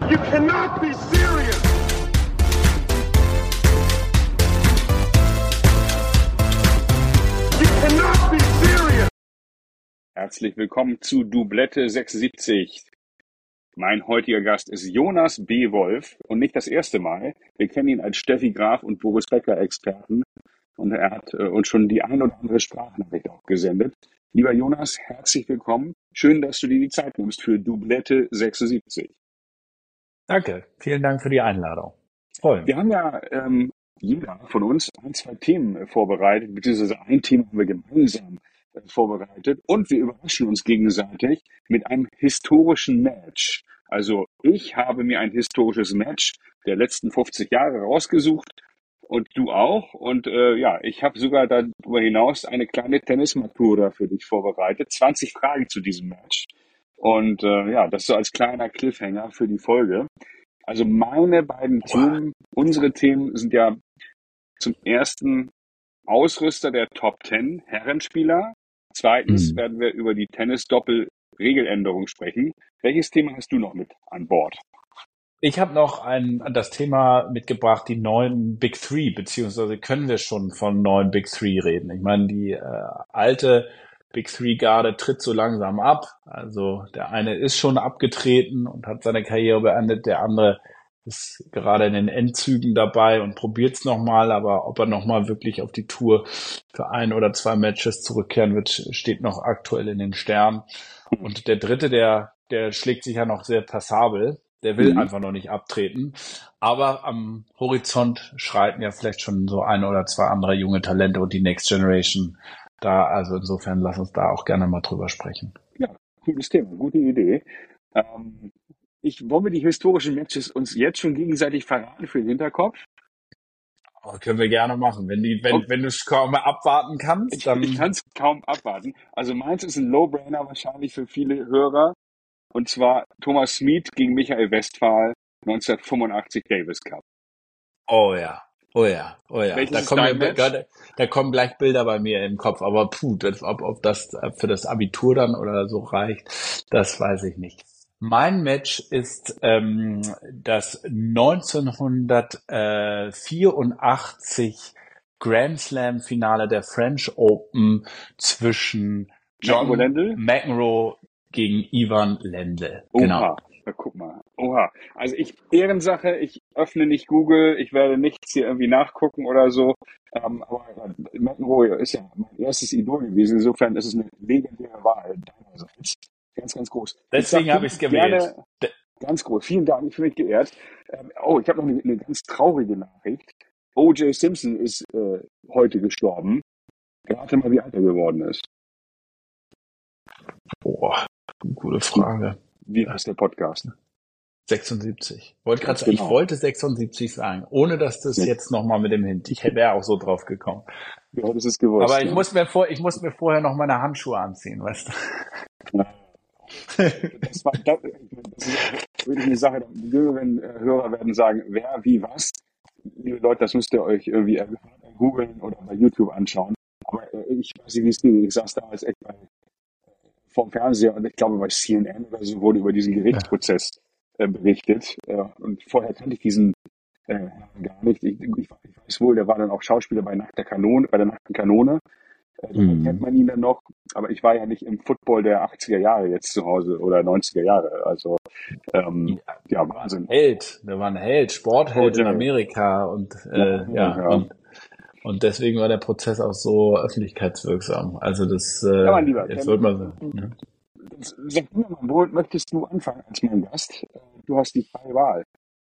You cannot be serious. You cannot be serious. Herzlich willkommen zu Doublette 76. Mein heutiger Gast ist Jonas B. Wolf und nicht das erste Mal. Wir kennen ihn als Steffi Graf und Boris Becker-Experten und er hat uns schon die ein oder andere Sprachnachricht auch gesendet. Lieber Jonas, herzlich willkommen. Schön, dass du dir die Zeit nimmst für Doublette 76. Danke, vielen Dank für die Einladung. Freue mich. Wir haben ja jeder von uns ein, zwei Themen vorbereitet, beziehungsweise ein Thema haben wir gemeinsam vorbereitet und wir überraschen uns gegenseitig mit einem historischen Match. Also ich habe mir ein historisches Match der letzten 50 Jahre rausgesucht und du auch. Und ich habe sogar darüber hinaus eine kleine Tennismatura für dich vorbereitet. 20 Fragen zu diesem Match. Und das so als kleiner Cliffhanger für die Folge. Also meine beiden Themen, unsere Themen sind ja zum ersten Ausrüster der Top 10 Herrenspieler. Zweitens werden wir über die Tennis-Doppel-Regeländerung sprechen. Welches Thema hast du noch mit an Bord? Ich habe noch das Thema mitgebracht, die neuen Big Three, beziehungsweise können wir schon von neuen Big Three reden. Ich meine, die alte Big Three-Garde tritt so langsam ab. Also der eine ist schon abgetreten und hat seine Karriere beendet, der andere ist gerade in den Endzügen dabei und probiert es nochmal, aber ob er nochmal wirklich auf die Tour für ein oder zwei Matches zurückkehren wird, steht noch aktuell in den Sternen. Und der dritte, der schlägt sich ja noch sehr passabel, der will einfach noch nicht abtreten, aber am Horizont schreiten ja vielleicht schon so ein oder zwei andere junge Talente und die Next Generation da, also insofern lass uns da auch gerne mal drüber sprechen. Ja, cooles Thema, gute Idee. Wollen wir die historischen Matches uns jetzt schon gegenseitig verraten für den Hinterkopf? Oh, können wir gerne machen. Wenn du es kaum abwarten kannst, dann... Ich kann es kaum abwarten. Also meins ist ein Low-Brainer wahrscheinlich für viele Hörer. Und zwar Thomas Smeet gegen Michael Westphal 1985 Davis Cup. Oh ja. Welches ist dein Match? Da kommen gleich Bilder bei mir im Kopf, aber ob das für das Abitur dann oder so reicht, das weiß ich nicht. Mein Match ist das 1984 Grand Slam Finale der French Open zwischen John McEnroe gegen Ivan Lendl. Oha, Genau. na, guck mal. Oha. Also Ehrensache, ich öffne nicht Google, ich werde nichts hier irgendwie nachgucken oder so. Aber McEnroe ist ja mein erstes Idol gewesen. Insofern ist es eine legendäre Wahl deinerseits. Ganz, ganz groß. Deswegen habe ich es gewählt. Ganz groß. Vielen Dank, ich fühle mich geehrt. Ich habe noch eine ganz traurige Nachricht. O.J. Simpson ist heute gestorben. Rate mal, wie alt er geworden ist. Boah, gute Frage. Wie heißt der Podcast? 76. Ich wollte 76 sagen, ohne dass das jetzt nochmal mit dem Hint. Ich wäre auch so drauf gekommen. Du hättest es gewusst. Aber ich muss mir vorher noch meine Handschuhe anziehen, weißt du? Das ist wirklich eine Sache, die jüngeren Hörer werden sagen, wer, wie, was. Liebe Leute, das müsst ihr euch irgendwie googeln oder bei YouTube anschauen. Aber ich weiß nicht, wie es ging. Ich saß damals echt vorm Fernseher und ich glaube bei CNN oder so wurde über diesen Gerichtsprozess berichtet. Und vorher kannte ich diesen gar nicht. Ich weiß wohl, der war dann auch Schauspieler bei der Nackten Kanone. Kennt man ihn dann noch, aber ich war ja nicht im Football der 80er Jahre jetzt zu Hause oder 90er Jahre, also Wahnsinn. Der war ein Held, Sportheld in Amerika und und deswegen war der Prozess auch so öffentlichkeitswirksam. Also das mein Lieber, jetzt wird man so. Ne? Sag mir mal, wo möchtest du anfangen als mein Gast? Du hast die freie Wahl.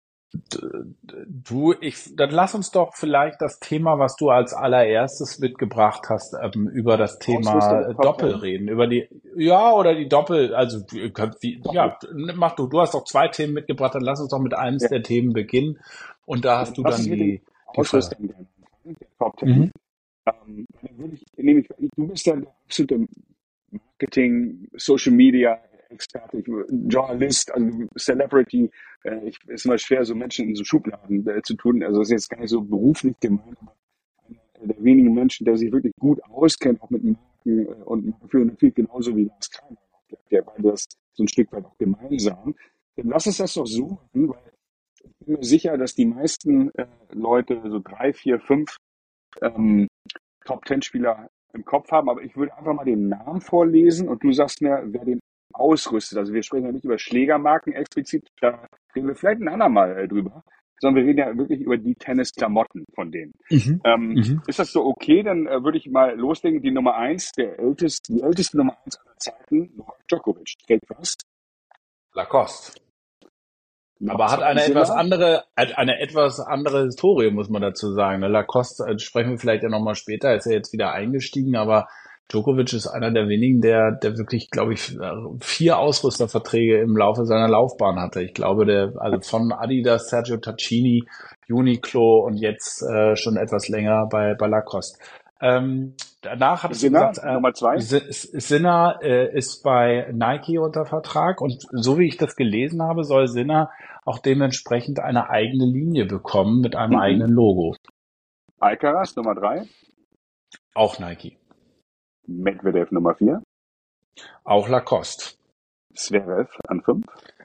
Dann lass uns doch vielleicht das Thema, was du als allererstes mitgebracht hast, über das Thema Doppel reden. Über die Doppel, also mach du. Du hast doch zwei Themen mitgebracht, dann lass uns doch mit eines der Themen beginnen. Und da hast du dann die Ausrüster der Top 10. Dann würde ich, du bist ja der absolute Marketing, Social Media Experte, Journalist, also Celebrity. Ist immer schwer, so Menschen in so Schubladen zu tun. Also das ist jetzt gar nicht so beruflich gemeint, aber einer der wenigen Menschen, der sich wirklich gut auskennt, auch mit Marken und Markenführung, natürlich genauso wie Lars Kramer, der beide das so ein Stück weit auch gemeinsam. Dann lass uns das doch so machen, weil ich bin mir sicher, dass die meisten Leute so 3, 4, 5 ähm, Top-10-Spieler im Kopf haben, aber ich würde einfach mal den Namen vorlesen und du sagst mir, wer den ausrüstet. Also wir sprechen ja nicht über Schlägermarken explizit, da reden wir vielleicht ein andermal drüber, sondern wir reden ja wirklich über die Tennisklamotten von denen. Mhm. Mhm. Ist das so okay? Dann würde ich mal loslegen. Die Nummer 1, die älteste Nummer 1 aller Zeiten, Novak Djokovic, trägt was? Lacoste. Nummer Aber hat 2, eine Sinner. eine etwas andere Historie, muss man dazu sagen. Lacoste, sprechen wir vielleicht ja nochmal später, ist ja jetzt wieder eingestiegen, aber Djokovic ist einer der wenigen, der wirklich, glaube ich, 4 Ausrüsterverträge im Laufe seiner Laufbahn hatte. Ich glaube, also von Adidas, Sergio Tacchini, Uniqlo und jetzt schon etwas länger bei Lacoste. Danach hattest du Sinner, gesagt, Nummer 2. Sinner ist bei Nike unter Vertrag und so wie ich das gelesen habe, soll Sinner auch dementsprechend eine eigene Linie bekommen mit einem Mhm. eigenen Logo. Alcaraz, Nummer 3. Auch Nike. Medvedev, Nummer 4. Auch Lacoste. Zverev an 5.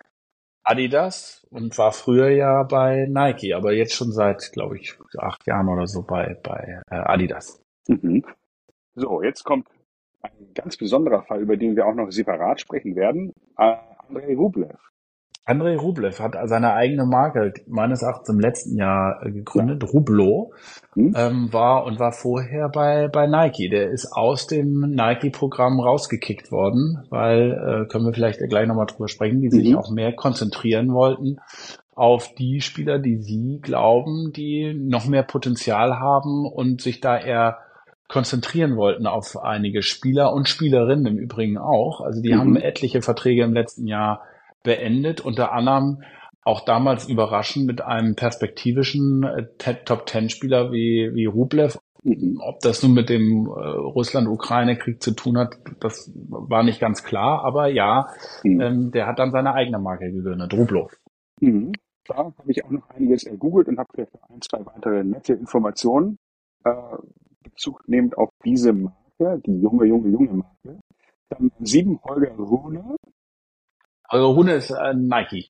Adidas und war früher ja bei Nike, aber jetzt schon seit, glaube ich, 8 Jahren oder so bei Adidas. Mhm. So, jetzt kommt ein ganz besonderer Fall, über den wir auch noch separat sprechen werden. Andrei Rublev. Andrei Rublev hat seine eigene Marke meines Erachtens im letzten Jahr gegründet, Rublo, Hm? war vorher bei Nike. Der ist aus dem Nike-Programm rausgekickt worden, weil, können wir vielleicht gleich nochmal drüber sprechen, die sich Mhm. auch mehr konzentrieren wollten auf die Spieler, die sie glauben, die noch mehr Potenzial haben und sich da eher konzentrieren wollten auf einige Spieler und Spielerinnen im Übrigen auch. Also die haben Mhm. etliche Verträge im letzten Jahr beendet, unter anderem auch damals überraschend mit einem perspektivischen Top-10-Spieler wie Rublev. Mhm. Ob das nun mit dem Russland-Ukraine-Krieg zu tun hat, das war nicht ganz klar, aber ja, Mhm. der hat dann seine eigene Marke gegründet, Rublo. Mhm. Da habe ich auch noch einiges ergoogelt und habe vielleicht noch 1, 2 weitere nette Informationen Bezug nehmend auf diese Marke, die junge Marke. Dann 7, Holger Rune, Also Rune ist Nike.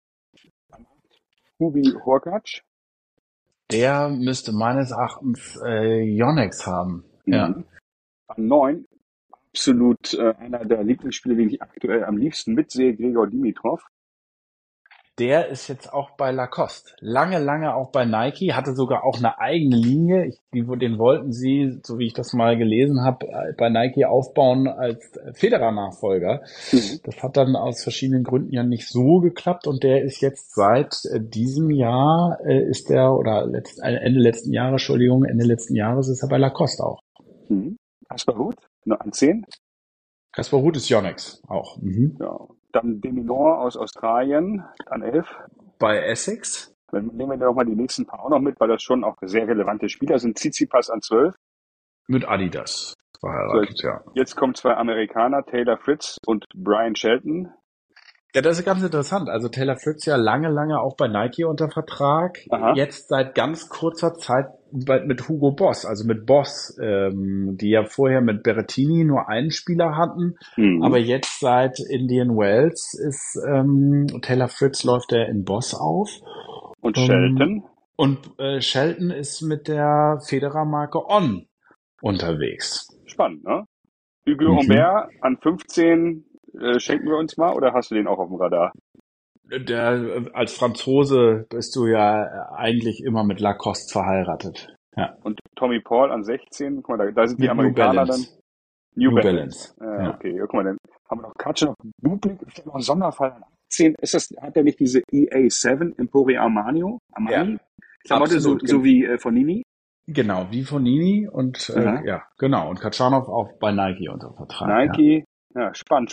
Hubi Hurkacz. Der müsste meines Erachtens Yonex haben. Ja. Mhm. An 9, absolut einer der Lieblingsspieler, den ich aktuell am liebsten mitsehe, Gregor Dimitrov. Der ist jetzt auch bei Lacoste. Lange auch bei Nike, hatte sogar auch eine eigene Linie. Den wollten sie, so wie ich das mal gelesen habe, bei Nike aufbauen als Federer-Nachfolger. Mhm. Das hat dann aus verschiedenen Gründen ja nicht so geklappt und der ist jetzt seit diesem Jahr Ende letzten Jahres ist er bei Lacoste auch. Mhm. Kaspar Ruud, noch an 10. Kaspar Ruud ist Yonex auch. Mhm. Ja. Dann Deminor aus Australien an 11. Bei Essex? Dann nehmen wir doch mal die nächsten paar auch noch mit, weil das schon auch sehr relevante Spieler sind. Tsitsipas an 12. Mit Adidas So, verheiratet, ja. jetzt kommen 2 Amerikaner, Taylor Fritz und Brian Shelton. Ja, das ist ganz interessant. Also Taylor Fritz ja lange auch bei Nike unter Vertrag. Aha. Jetzt seit ganz kurzer Zeit mit Hugo Boss, also mit Boss, die ja vorher mit Berrettini nur einen Spieler hatten. Mhm. Aber jetzt seit Indian Wells ist Taylor Fritz läuft er in Boss auf. Und Shelton. Und Shelton ist mit der Federer-Marke On unterwegs. Spannend, ne? Hugo Humbert an 15 schenken wir uns mal, oder hast du den auch auf dem Radar? Als Franzose bist du ja eigentlich immer mit Lacoste verheiratet. Ja. Und Tommy Paul an 16, guck mal, da sind die Mit Amerikaner dann. New Balance. Ja. Okay, guck mal, dann haben wir noch Katschanov, Bublik, vielleicht noch einen Sonderfall an 18. Hat der nicht diese EA7 Emporio Armani? Ja, Klamotte so wie Fonini? Genau, wie Fonini und ja, genau. Und Katschanov auch bei Nike unter Vertrag. Nike, ja, spannend.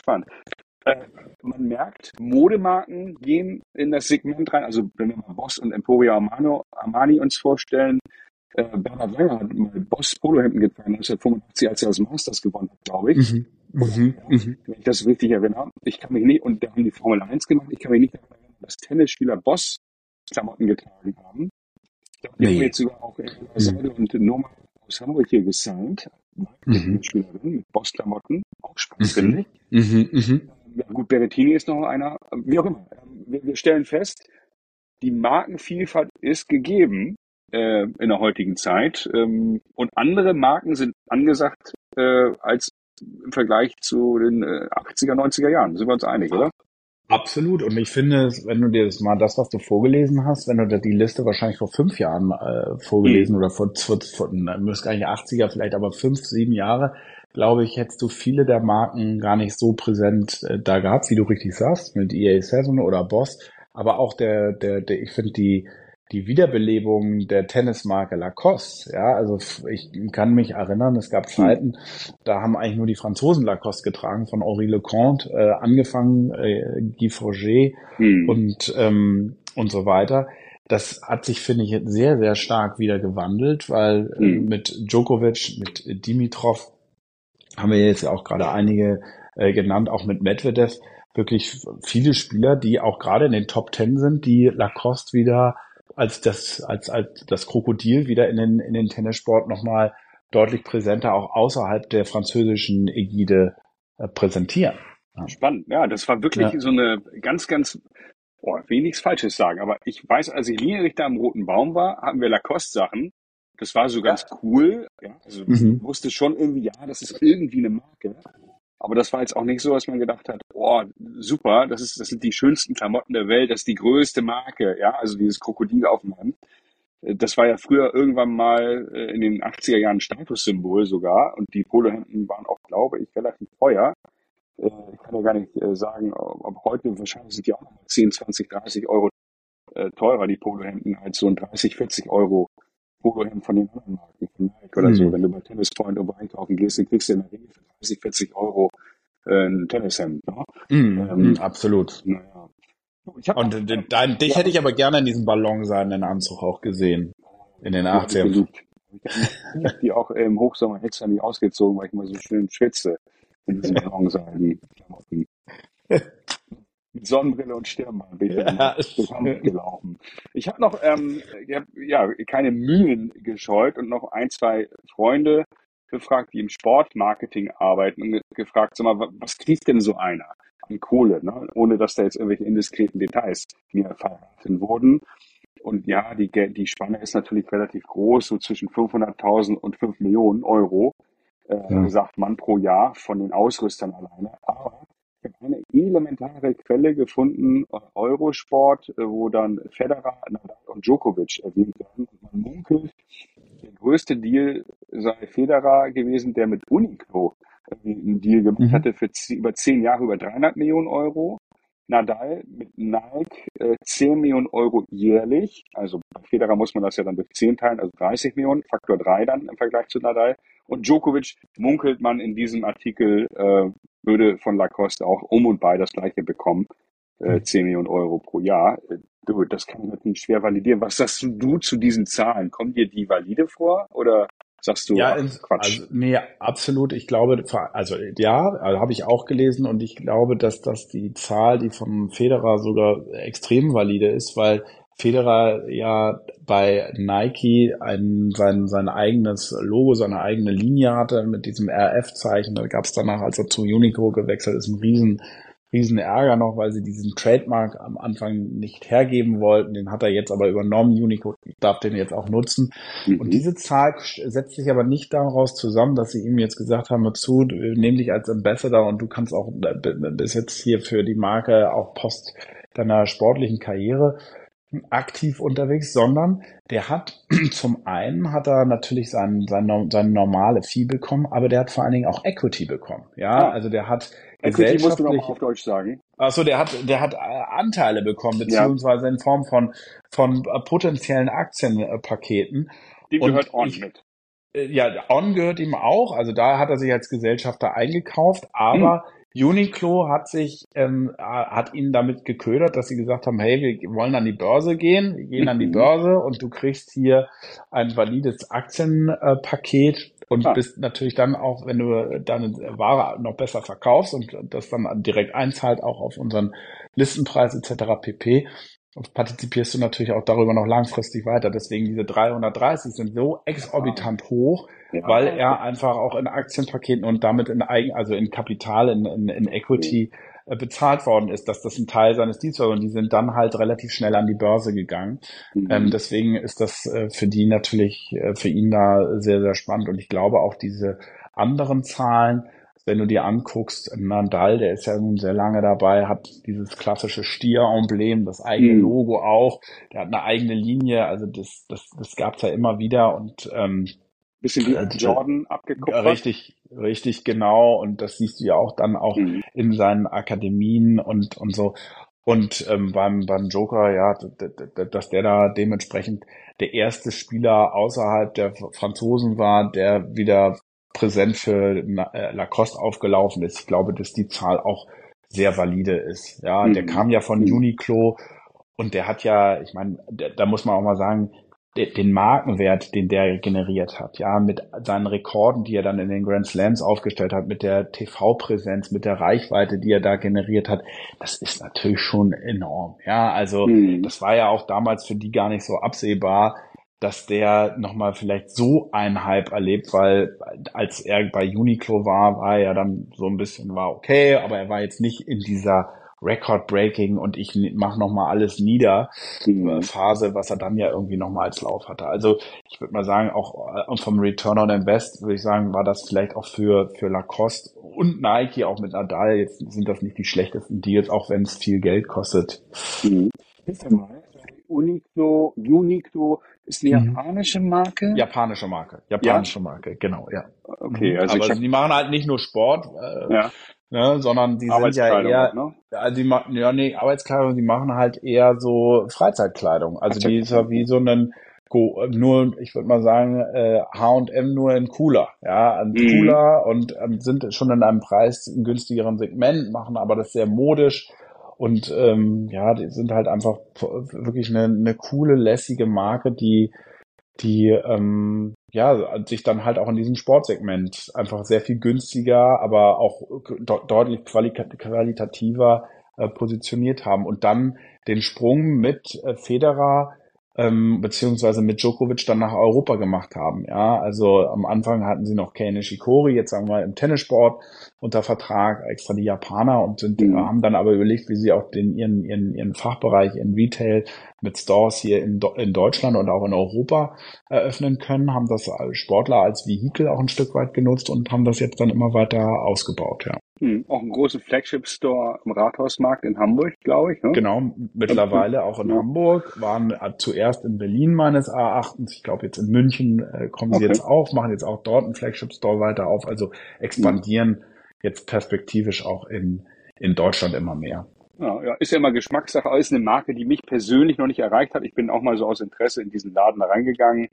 Man merkt, Modemarken gehen in das Segment rein. Also wenn wir mal Boss und Emporio Armani uns vorstellen, Bernhard Langer hat mal Boss Polohemden getragen, 1985, als er das Masters gewonnen hat, glaube ich. Wenn ich das richtig erinnere. Ich kann mich nicht, und da haben die Formel 1 gemacht, ich kann mich nicht daran erinnern, dass Tennisspieler Boss Klamotten getragen haben. Ich glaube, die haben jetzt sogar auch Seide und Norma aus Hamburg hier gesigned. Tennisspielerin mit Boss-Klamotten. Auch spannend, finde ich. Ja, gut, Berrettini ist noch einer. Wie auch immer. wir stellen fest, die Markenvielfalt ist gegeben in der heutigen Zeit. Und andere Marken sind angesagt als im Vergleich zu den 80er, 90er Jahren. Sind wir uns einig, oder? Absolut. Und ich finde, wenn du dir das mal das, was du vorgelesen hast, wenn du dir die Liste wahrscheinlich vor 5 Jahren vorgelesen oder müsste eigentlich 80er, vielleicht aber 5, 7 Jahre, glaube ich, hättest du viele der Marken gar nicht so präsent da gehabt, wie du richtig sagst, mit EA7 oder Boss. Aber auch ich finde die Wiederbelebung der Tennismarke Lacoste, ja, also ich kann mich erinnern, es gab Zeiten, da haben eigentlich nur die Franzosen Lacoste getragen, von Henri Leconte, angefangen, Guy Forget und so weiter. Das hat sich, finde ich, jetzt sehr, sehr stark wieder gewandelt, weil mit Djokovic, mit Dimitrov haben wir jetzt ja auch gerade einige genannt, auch mit Medvedev, wirklich viele Spieler, die auch gerade in den Top Ten sind, die Lacoste wieder als das Krokodil wieder in den Tennissport nochmal deutlich präsenter auch außerhalb der französischen Ägide präsentieren. Ja. Spannend. Ja, das war wirklich so eine ganz, ganz, will nichts Falsches sagen, aber ich weiß, als ich Linienrichter am Roten Baum war, hatten wir Lacoste-Sachen. Das war so ganz cool. Ja, also ich wusste schon irgendwie, ja, das ist irgendwie eine Marke. Aber das war jetzt auch nicht so, dass man gedacht hat, super, das sind die schönsten Klamotten der Welt, das ist die größte Marke, ja, also dieses Krokodil auf dem Hemd. Das war ja früher irgendwann mal in den 80er Jahren Statussymbol sogar und die Polohemden waren auch, glaube ich, relativ teuer. Ich kann ja gar nicht sagen, ob heute, wahrscheinlich sind die auch noch mal 10, 20, 30 Euro teurer, die Polohemden, als so ein 30, 40 Euro Polohemd von den anderen Marken, von Nike oder so. Wenn du bei Tennis Point irgendwo einkaufen gehst, dann kriegst du in der Regel für 30, 40 Euro ein Tennishemd. Ne? Absolut. Naja. Dich hätte ich aber gerne in diesem ballonseidenen Anzug auch gesehen. In den 80ern. Ich habe die auch im Hochsommer extra nicht ausgezogen, weil ich mal so schön schwitze in diesen ballonseidenen Klamotten. Mit Sonnenbrille und Stirnband bin ich durch Hamburg gelaufen. Ich habe noch keine Mühen gescheut und noch ein, zwei Freunde gefragt, die im Sportmarketing arbeiten und gefragt, sag mal, was kriegt denn so einer an Kohle, ne? Ohne dass da jetzt irgendwelche indiskreten Details mir verraten wurden. Und ja, die Spanne ist natürlich relativ groß, so zwischen 500.000 und 5 Millionen Euro, sagt man pro Jahr von den Ausrüstern alleine. Aber ich habe eine elementare Quelle gefunden, Eurosport, wo dann Federer, Nadal und Djokovic erwähnt werden. Und man munkelt, der größte Deal sei Federer gewesen, der mit Uniqlo einen Deal gemacht hatte für über 10 Jahre über 300 Millionen Euro. Nadal mit Nike 10 Millionen Euro jährlich. Also bei Federer muss man das ja dann durch 10 teilen, also 30 Millionen, Faktor 3 dann im Vergleich zu Nadal. Und Djokovic munkelt man in diesem Artikel, würde von Lacoste auch und bei das gleiche bekommen, 10 Millionen Euro pro Jahr. Das kann ich natürlich schwer validieren. Was sagst du zu diesen Zahlen? Kommen dir die valide vor oder sagst du Quatsch? Also, nee, absolut. Ich glaube, also habe ich auch gelesen und ich glaube, dass das die Zahl, die von Federer sogar extrem valide ist, weil Federer ja bei Nike sein eigenes Logo, seine eigene Linie hatte mit diesem RF-Zeichen. Da gab es danach, als er zu Uniqlo gewechselt ist, einen riesen Ärger noch, weil sie diesen Trademark am Anfang nicht hergeben wollten. Den hat er jetzt aber übernommen. Uniqlo darf den jetzt auch nutzen. Und diese Zahl setzt sich aber nicht daraus zusammen, dass sie ihm jetzt gesagt haben, wir nehmen dich als Ambassador und du kannst auch bis jetzt hier für die Marke auch post deiner sportlichen Karriere aktiv unterwegs, sondern der hat zum einen hat er natürlich sein normale Fee bekommen, aber der hat vor allen Dingen auch Equity bekommen. Ja, also der hat Equity musst du noch mal auf Deutsch sagen. Achso, der hat Anteile bekommen, beziehungsweise in Form von potenziellen Aktienpaketen. Dem gehört On mit. Ja, On gehört ihm auch, also da hat er sich als Gesellschafter eingekauft, aber Uniqlo hat ihn damit geködert, dass sie gesagt haben, hey, wir wollen an die Börse gehen, wir gehen an die Börse und du kriegst hier ein valides Aktienpaket und bist natürlich dann auch, wenn du deine Ware noch besser verkaufst und das dann direkt einzahlt, auch auf unseren Listenpreis etc. pp., partizipierst du natürlich auch darüber noch langfristig weiter. Deswegen diese 330 sind so exorbitant hoch, weil er einfach auch in Aktienpaketen und damit in Kapital, in Equity bezahlt worden ist, dass das ein Teil seines Deals war und die sind dann halt relativ schnell an die Börse gegangen. Deswegen ist das für die natürlich, für ihn da sehr, sehr spannend und ich glaube auch diese anderen Zahlen, wenn du dir anguckst, Nadal, der ist ja nun sehr lange dabei, hat dieses klassische Stier-Emblem, das eigene Logo auch, der hat eine eigene Linie, also das gab's ja immer wieder und Bisschen wie Jordan abgekupfert. Richtig, genau. Und das siehst du ja auch dann auch in seinen Akademien und so. Und beim Joker, ja, dass der da dementsprechend der erste Spieler außerhalb der Franzosen war, der wieder präsent für Lacoste aufgelaufen ist. Ich glaube, dass die Zahl auch sehr valide ist. Ja, der kam ja von Uniqlo und der hat ja, ich meine, da muss man auch mal sagen, den Markenwert, den der generiert hat, ja, mit seinen Rekorden, die er dann in den Grand Slams aufgestellt hat, mit der TV-Präsenz, mit der Reichweite, die er da generiert hat, das ist natürlich schon enorm, ja, also das war ja auch damals für die gar nicht so absehbar, dass der nochmal vielleicht so einen Hype erlebt, weil als er bei Uniqlo war er dann so ein bisschen, war okay, aber er war jetzt nicht in dieser Record-Breaking und ich mache nochmal alles nieder Phase, was er dann ja irgendwie nochmal als Lauf hatte. Also ich würde mal sagen, auch vom Return on Invest würde ich sagen, war das vielleicht auch für Lacoste und Nike, auch mit Nadal, jetzt sind das nicht die schlechtesten Deals, auch wenn es viel Geld kostet. Hilf mir mal. Uniqlo ist eine japanische Marke? Japanische Marke, genau, ja. Okay, also aber die machen halt nicht nur Sport, ne, sondern die sind ja eher, auch, ne? also die machen, Arbeitskleidung, die machen halt eher so Freizeitkleidung. Also die ist ja wie so ein, nur, ich würde mal sagen, H&M nur in cooler, ja, cooler und sind schon in einem Preis im günstigeren Segment, machen aber das sehr modisch. Und die sind halt einfach wirklich eine coole, lässige Marke, die sich dann halt auch in diesem Sportsegment einfach sehr viel günstiger, aber auch deutlich qualitativer positioniert haben. Und dann den Sprung mit Federer beziehungsweise mit Djokovic dann nach Europa gemacht haben. Ja, also am Anfang hatten sie noch Kei Nishikori, jetzt sagen wir im Tennissport unter Vertrag, extra die Japaner und haben dann aber überlegt, wie sie auch ihren Fachbereich in Retail mit Stores hier in Deutschland und auch in Europa eröffnen können, haben das als Sportler als Vehikel auch ein Stück weit genutzt und haben das jetzt dann immer weiter ausgebaut, ja. Auch einen großen Flagship-Store im Rathausmarkt in Hamburg, glaube ich. Ne? Genau, mittlerweile auch in Hamburg, waren zuerst in Berlin meines Erachtens, ich glaube jetzt in München kommen sie jetzt auf, machen jetzt auch dort einen Flagship-Store weiter auf, also expandieren jetzt perspektivisch auch in Deutschland immer mehr. Ja, ist ja immer Geschmackssache, aber ist eine Marke, die mich persönlich noch nicht erreicht hat. Ich bin auch mal so aus Interesse in diesen Laden da reingegangen.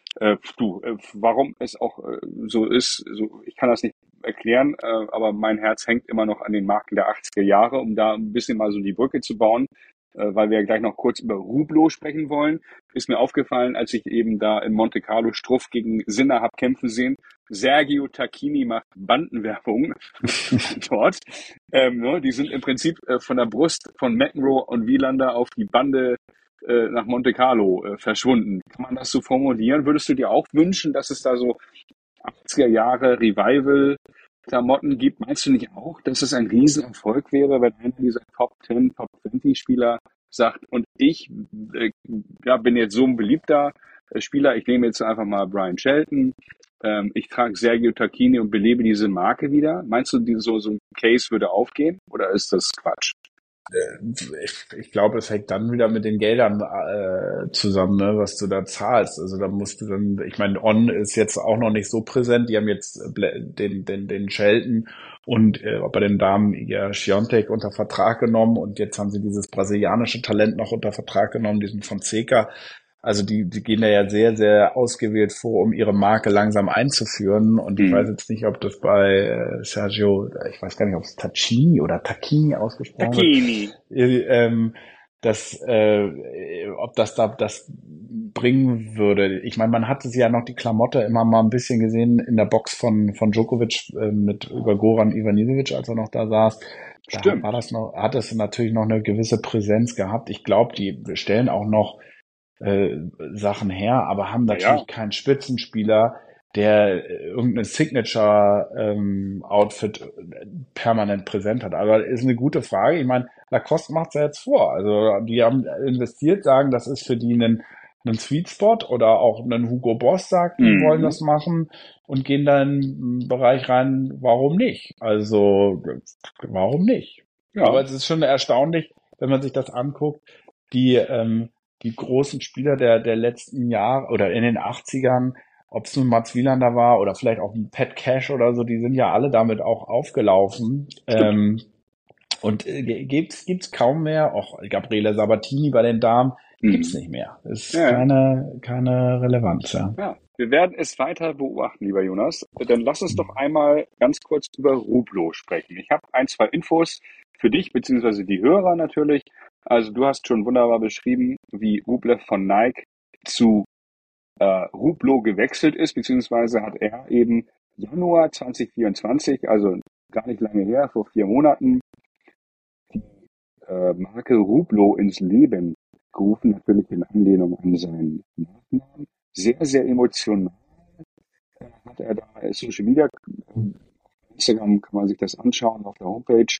Warum es auch so ist, ich kann das nicht erklären, aber mein Herz hängt immer noch an den Marken der 80er Jahre, um da ein bisschen mal so die Brücke zu bauen, weil wir ja gleich noch kurz über Hublot sprechen wollen. Ist mir aufgefallen, als ich eben da in Monte Carlo Struff gegen Sinner hab kämpfen sehen. Sergio Tacchini macht Bandenwerbung dort. Die sind im Prinzip von der Brust von McEnroe und Wielander auf die Bande nach Monte Carlo verschwunden. Kann man das so formulieren? Würdest du dir auch wünschen, dass es da so 80er Jahre Revival-Klamotten gibt? Meinst du nicht auch, dass es ein Riesenerfolg wäre, wenn einer dieser Top 10, Top 20 Spieler sagt, und ich bin jetzt so ein beliebter Spieler, ich nehme jetzt einfach mal Brian Shelton, ich trage Sergio Tacchini und belebe diese Marke wieder. Meinst du, so ein Case würde aufgehen oder ist das Quatsch? Ich glaube, es hängt dann wieder mit den Geldern zusammen, ne, was du da zahlst. Also da musst du dann, ich meine, On ist jetzt auch noch nicht so präsent. Die haben jetzt den Shelton und bei den Damen ja Świątek unter Vertrag genommen und jetzt haben sie dieses brasilianische Talent noch unter Vertrag genommen, diesen Fonseca. Also die gehen da ja sehr, sehr ausgewählt vor, um ihre Marke langsam einzuführen. Und ich weiß jetzt nicht, ob das bei Sergio, ich weiß gar nicht, ob es Tacchini oder Tacchini ausgesprochen wird. Ob das da das bringen würde. Ich meine, man hatte ja noch die Klamotte immer mal ein bisschen gesehen in der Box von Djokovic mit über Goran Ivanisevic, als er noch da saß. Da war das noch, hat es natürlich noch eine gewisse Präsenz gehabt. Ich glaube, die stellen auch noch Sachen her, aber haben natürlich keinen Spitzenspieler, der irgendeine Signature-Outfit permanent präsent hat. Aber ist eine gute Frage. Ich meine, Lacoste macht's ja jetzt vor. Also die haben investiert, sagen, das ist für die ein Sweet Spot, oder auch ein Hugo Boss sagt, die wollen das machen und gehen da in einen Bereich rein. Warum nicht? Also, warum nicht? Ja. Aber es ist schon erstaunlich, wenn man sich das anguckt, die großen Spieler der letzten Jahre oder in den 80ern, ob es nun Mats Wielander war oder vielleicht auch ein Pat Cash oder so, die sind ja alle damit auch aufgelaufen. Und gibt's kaum mehr. Auch Gabriele Sabatini bei den Damen gibt's nicht mehr. Ist keine Relevanz, ja. Ja, wir werden es weiter beobachten, lieber Jonas. Dann lass uns doch einmal ganz kurz über Rublo sprechen. Ich habe ein, zwei Infos für dich, beziehungsweise die Hörer natürlich. Also du hast schon wunderbar beschrieben, wie Rublev von Nike zu Rublo gewechselt ist, beziehungsweise hat er eben Januar 2024, also gar nicht lange her, vor 4 Monaten, die Marke Rublo ins Leben gerufen, natürlich in Anlehnung an seinen Nachnamen. Sehr, sehr emotional hat er da Social Media, Instagram kann man sich das anschauen, auf der Homepage,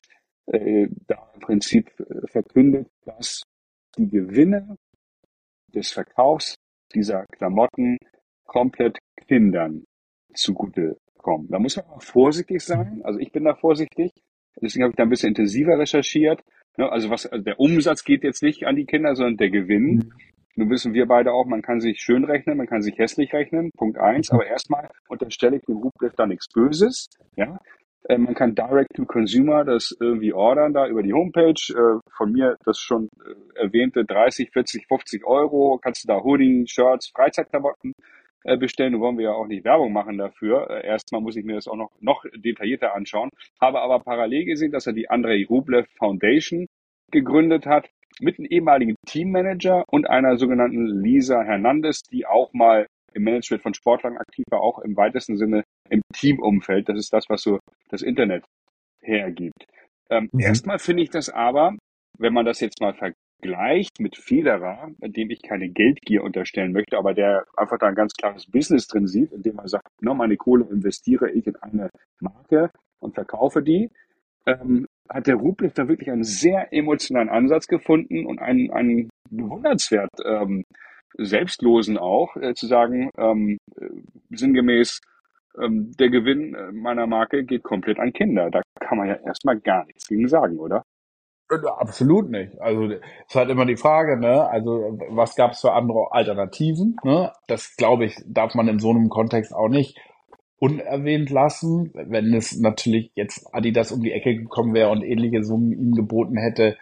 da im Prinzip verkündet, dass die Gewinne des Verkaufs dieser Klamotten komplett Kindern zugute kommen. Da muss man auch vorsichtig sein. Also ich bin da vorsichtig. Deswegen habe ich da ein bisschen intensiver recherchiert. Also der Umsatz geht jetzt nicht an die Kinder, sondern der Gewinn. Nun wissen wir beide auch, man kann sich schön rechnen, man kann sich hässlich rechnen. Punkt 1. Aber erstmal unterstelle ich dem Rublev da nichts Böses. Ja. Man kann Direct to Consumer das irgendwie ordern da über die Homepage. Von mir das schon erwähnte 30, 40, 50 Euro. Kannst du da Hoodie, Shirts, Freizeitklamotten bestellen. Da wollen wir ja auch nicht Werbung machen dafür. Erstmal muss ich mir das auch noch detaillierter anschauen. Habe aber parallel gesehen, dass er die Andrei Rublev Foundation gegründet hat mit einem ehemaligen Teammanager und einer sogenannten Lisa Hernandez, die auch mal im Management von Sportlern aktiv war, auch im weitesten Sinne im Teamumfeld. Das ist das, was so das Internet hergibt. Erstmal finde ich das aber, wenn man das jetzt mal vergleicht mit Federer, dem ich keine Geldgier unterstellen möchte, aber der einfach da ein ganz klares Business drin sieht, indem er sagt, meine Kohle investiere ich in eine Marke und verkaufe die, hat der Rublev da wirklich einen sehr emotionalen Ansatz gefunden und einen bewundernswert selbstlosen auch, zu sagen, sinngemäß, der Gewinn meiner Marke geht komplett an Kinder. Da kann man ja erstmal gar nichts gegen sagen, oder? Absolut nicht. Also es ist halt immer die Frage, ne? Also was gab es für andere Alternativen? Ne? Das, glaube ich, darf man in so einem Kontext auch nicht unerwähnt lassen. Wenn es natürlich jetzt Adidas um die Ecke gekommen wäre und ähnliche Summen ihm geboten hätte,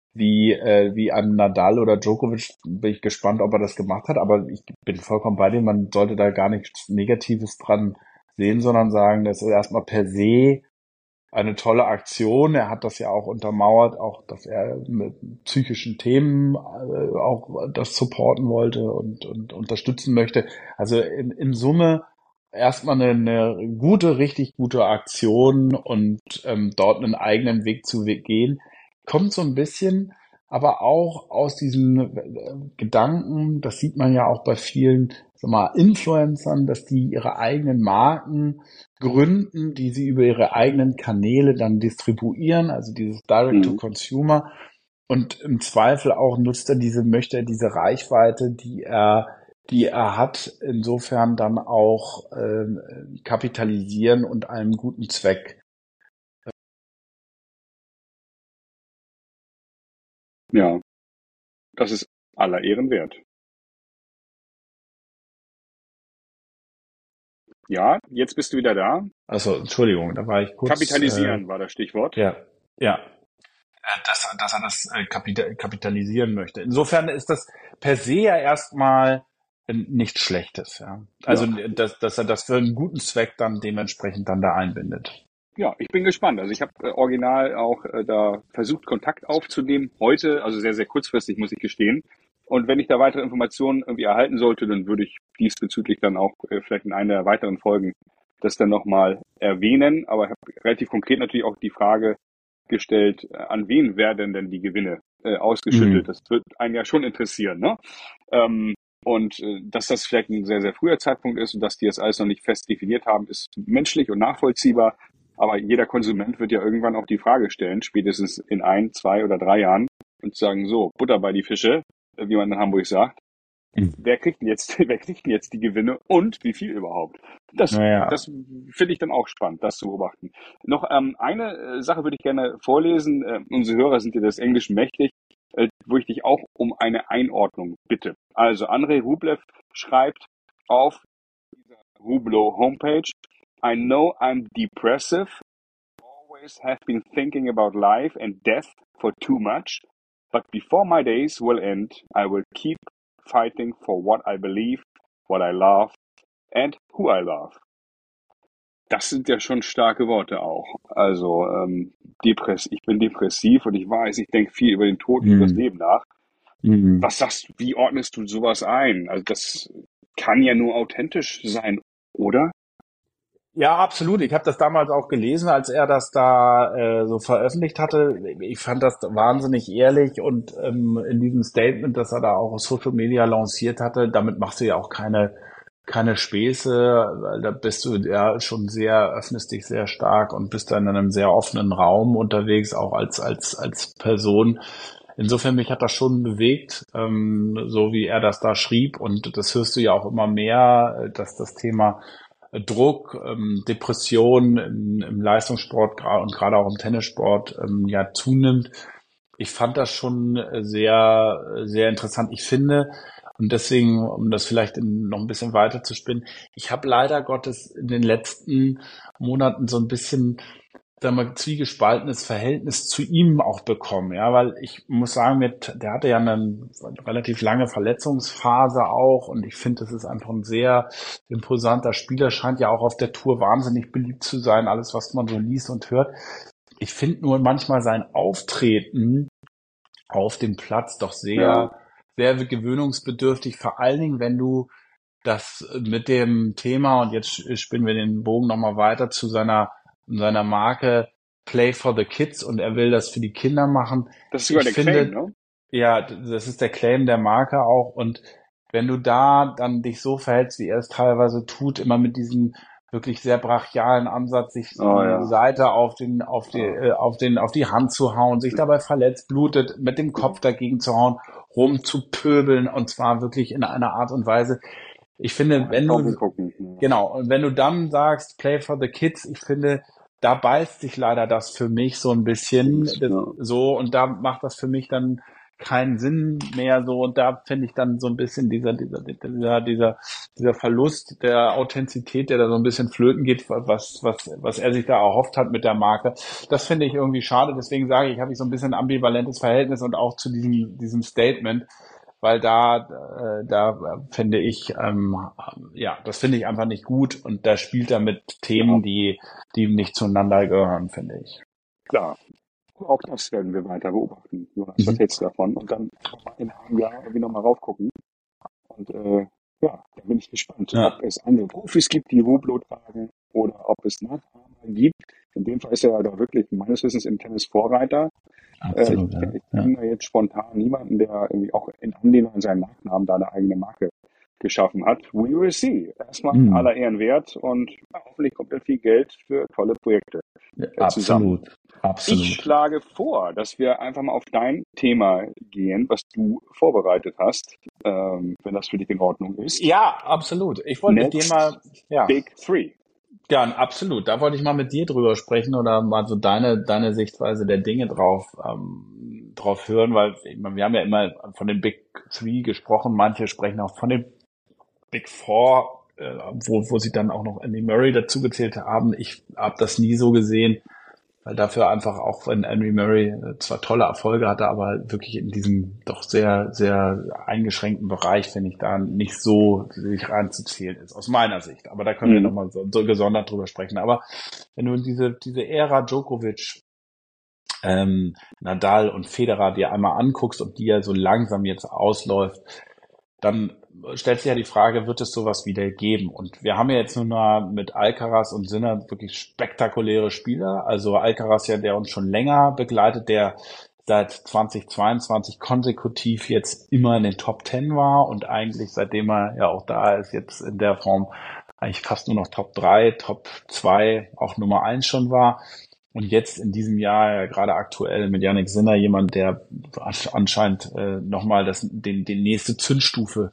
wie an Nadal oder Djokovic, bin ich gespannt, ob er das gemacht hat. Aber ich bin vollkommen bei dir, man sollte da gar nichts Negatives dran sehen, sondern sagen, das ist erstmal per se eine tolle Aktion. Er hat das ja auch untermauert, auch dass er mit psychischen Themen auch das supporten wollte und unterstützen möchte. Also in Summe erstmal eine gute, richtig gute Aktion und dort einen eigenen Weg zu gehen. Kommt so ein bisschen aber auch aus diesem Gedanken, das sieht man ja auch bei vielen, sag mal, Influencern, dass die ihre eigenen Marken gründen, die sie über ihre eigenen Kanäle dann distribuieren, also dieses Direct-to-Consumer. Und im Zweifel auch möchte er diese Reichweite, die er hat, insofern dann auch kapitalisieren und einem guten Zweck. Ja, das ist aller Ehren wert. Ja, jetzt bist du wieder da. Also, Entschuldigung, da war ich kurz. Kapitalisieren war das Stichwort. Ja. Dass er das kapitalisieren möchte. Insofern ist das per se ja erstmal nichts Schlechtes. Ja. Also, dass er das für einen guten Zweck dann dementsprechend dann da einbindet. Ja, ich bin gespannt. Also ich habe original auch da versucht, Kontakt aufzunehmen. Heute, also sehr, sehr kurzfristig, muss ich gestehen. Und wenn ich da weitere Informationen irgendwie erhalten sollte, dann würde ich diesbezüglich dann auch vielleicht in einer der weiteren Folgen das dann nochmal erwähnen. Aber ich habe relativ konkret natürlich auch die Frage gestellt, an wen werden denn die Gewinne ausgeschüttet? Das wird einen ja schon interessieren, ne? Und dass das vielleicht ein sehr, sehr früher Zeitpunkt ist und dass die das alles noch nicht fest definiert haben, ist menschlich und nachvollziehbar. Aber jeder Konsument wird ja irgendwann auch die Frage stellen, spätestens in 1, 2 oder 3 Jahren, und sagen, so, Butter bei die Fische, wie man in Hamburg sagt. Wer kriegt denn jetzt, wer kriegt denn jetzt die Gewinne und wie viel überhaupt? Naja, Das finde ich dann auch spannend, das zu beobachten. Noch eine Sache würde ich gerne vorlesen. Unsere Hörer sind dir des Englischen mächtig, wo ich dich auch um eine Einordnung bitte. Also Andrei Rublev schreibt auf dieser Rublo Homepage: I know I'm depressive, always have been thinking about life and death for too much, but before my days will end, I will keep fighting for what I believe, what I love and who I love. Das sind ja schon starke Worte auch. Also ich bin depressiv und ich weiß, ich denke viel über den Tod und über das hm, Leben nach. hm. Was sagst du, wie ordnest du sowas ein? Also das kann ja nur authentisch sein, oder? Ja, absolut. Ich habe das damals auch gelesen, als er das da so veröffentlicht hatte. Ich fand das wahnsinnig ehrlich und in diesem Statement, das er da auch auf Social Media lanciert hatte, damit machst du ja auch keine Späße, weil da bist du ja schon sehr, öffnest dich sehr stark und bist dann in einem sehr offenen Raum unterwegs, auch als Person. Insofern mich hat das schon bewegt, so wie er das da schrieb, und das hörst du ja auch immer mehr, dass das Thema Druck, Depression im Leistungssport und gerade auch im Tennissport ja zunimmt. Ich fand das schon sehr, sehr interessant. Ich finde, und deswegen, um das vielleicht noch ein bisschen weiter zu spinnen, ich habe leider Gottes in den letzten Monaten so ein bisschen, sagen wir, zwiegespaltenes Verhältnis zu ihm auch bekommen, ja, weil ich muss sagen, der hatte ja eine relativ lange Verletzungsphase auch, und ich finde, das ist einfach ein sehr imposanter Spieler, scheint ja auch auf der Tour wahnsinnig beliebt zu sein, alles, was man so liest und hört. Ich finde nur manchmal sein Auftreten auf dem Platz doch Ja, sehr, sehr gewöhnungsbedürftig, vor allen Dingen, wenn du das mit dem Thema, und jetzt spinnen wir den Bogen nochmal weiter zu seiner Marke Play for the Kids, und er will das für die Kinder machen. das ist sogar Ich der Claim, finde, ne? ja, das ist der Claim der Marke auch, und wenn du da dann dich so verhältst, wie er es teilweise tut, immer mit diesem wirklich sehr brachialen Ansatz, sich Oh die ja. Seite Oh. auf die Hand zu hauen, sich dabei verletzt, blutet, mit dem Kopf dagegen zu hauen, rumzupöbeln, und zwar wirklich in einer Art und Weise. Ich finde, Kann man kaum hingucken. Ja. genau, und wenn du dann sagst, Play for the Kids, ich finde, da beißt sich leider das für mich so ein bisschen Ja. so, und da macht das für mich dann keinen Sinn mehr so, und da finde ich dann so ein bisschen dieser Verlust der Authentizität, der da so ein bisschen flöten geht, was er sich da erhofft hat mit der Marke. Das finde ich irgendwie schade, deswegen sage ich, habe ich so ein bisschen ein ambivalentes Verhältnis, und auch zu diesem Statement, weil da finde ich, ja, das finde ich einfach nicht gut, und da spielt er mit Ja, Themen, die nicht zueinander gehören, finde ich. klar. Auch das werden wir weiter beobachten, Jonas. Was Mhm. hältst du davon? Und dann in einem Jahr irgendwie nochmal raufgucken. Und ja, da bin ich gespannt, Ja, ob es andere Profis gibt, die Rublo tragen, oder ob es Nachahmer gibt. In dem Fall ist er ja da wirklich meines Wissens im Tennis Vorreiter. absolut, ja. Ich Ja. kenne da jetzt spontan niemanden, der irgendwie auch in Anlehnung an seinen Nachnamen da eine eigene Marke geschaffen hat. We will see. Erstmal Mhm. aller Ehren wert, und ja, hoffentlich kommt da viel Geld für tolle Projekte Ja, zusammen. absolut, Ich absolut. schlage vor, dass wir einfach mal auf dein Thema gehen, was du vorbereitet hast, wenn das für dich in Ordnung ist. Ja, absolut. Ich wollte mit dir Next mal, ja, Big Three. ja, absolut. Da wollte ich mal mit dir drüber sprechen, oder mal so deine Sichtweise der Dinge drauf hören, weil ich meine, wir haben ja immer von den Big Three gesprochen, manche sprechen auch von den Big Four, wo sie dann auch noch Andy Murray dazugezählt haben. Ich habe das nie so gesehen, weil dafür einfach, auch wenn Andy Murray zwar tolle Erfolge hatte, aber wirklich in diesem doch sehr, sehr eingeschränkten Bereich, finde ich, da nicht so sich reinzuzählen ist, aus meiner Sicht. Aber da können wir Mhm. nochmal so gesondert drüber sprechen. Aber wenn du diese Ära Djokovic, Nadal und Federer dir einmal anguckst, und die ja so langsam jetzt ausläuft, dann stellt sich ja die Frage, wird es sowas wieder geben? Und wir haben ja jetzt nun mal mit Alcaraz und Sinner wirklich spektakuläre Spieler. Also Alcaraz ja, der uns schon länger begleitet, der seit 2022 konsekutiv jetzt immer in den Top 10 war und eigentlich seitdem er ja auch da ist, jetzt in der Form eigentlich fast nur noch Top 3, Top 2, auch Nummer 1 schon war. Und jetzt in diesem Jahr ja gerade aktuell mit Jannik Sinner jemand, der anscheinend nochmal die nächste Zündstufe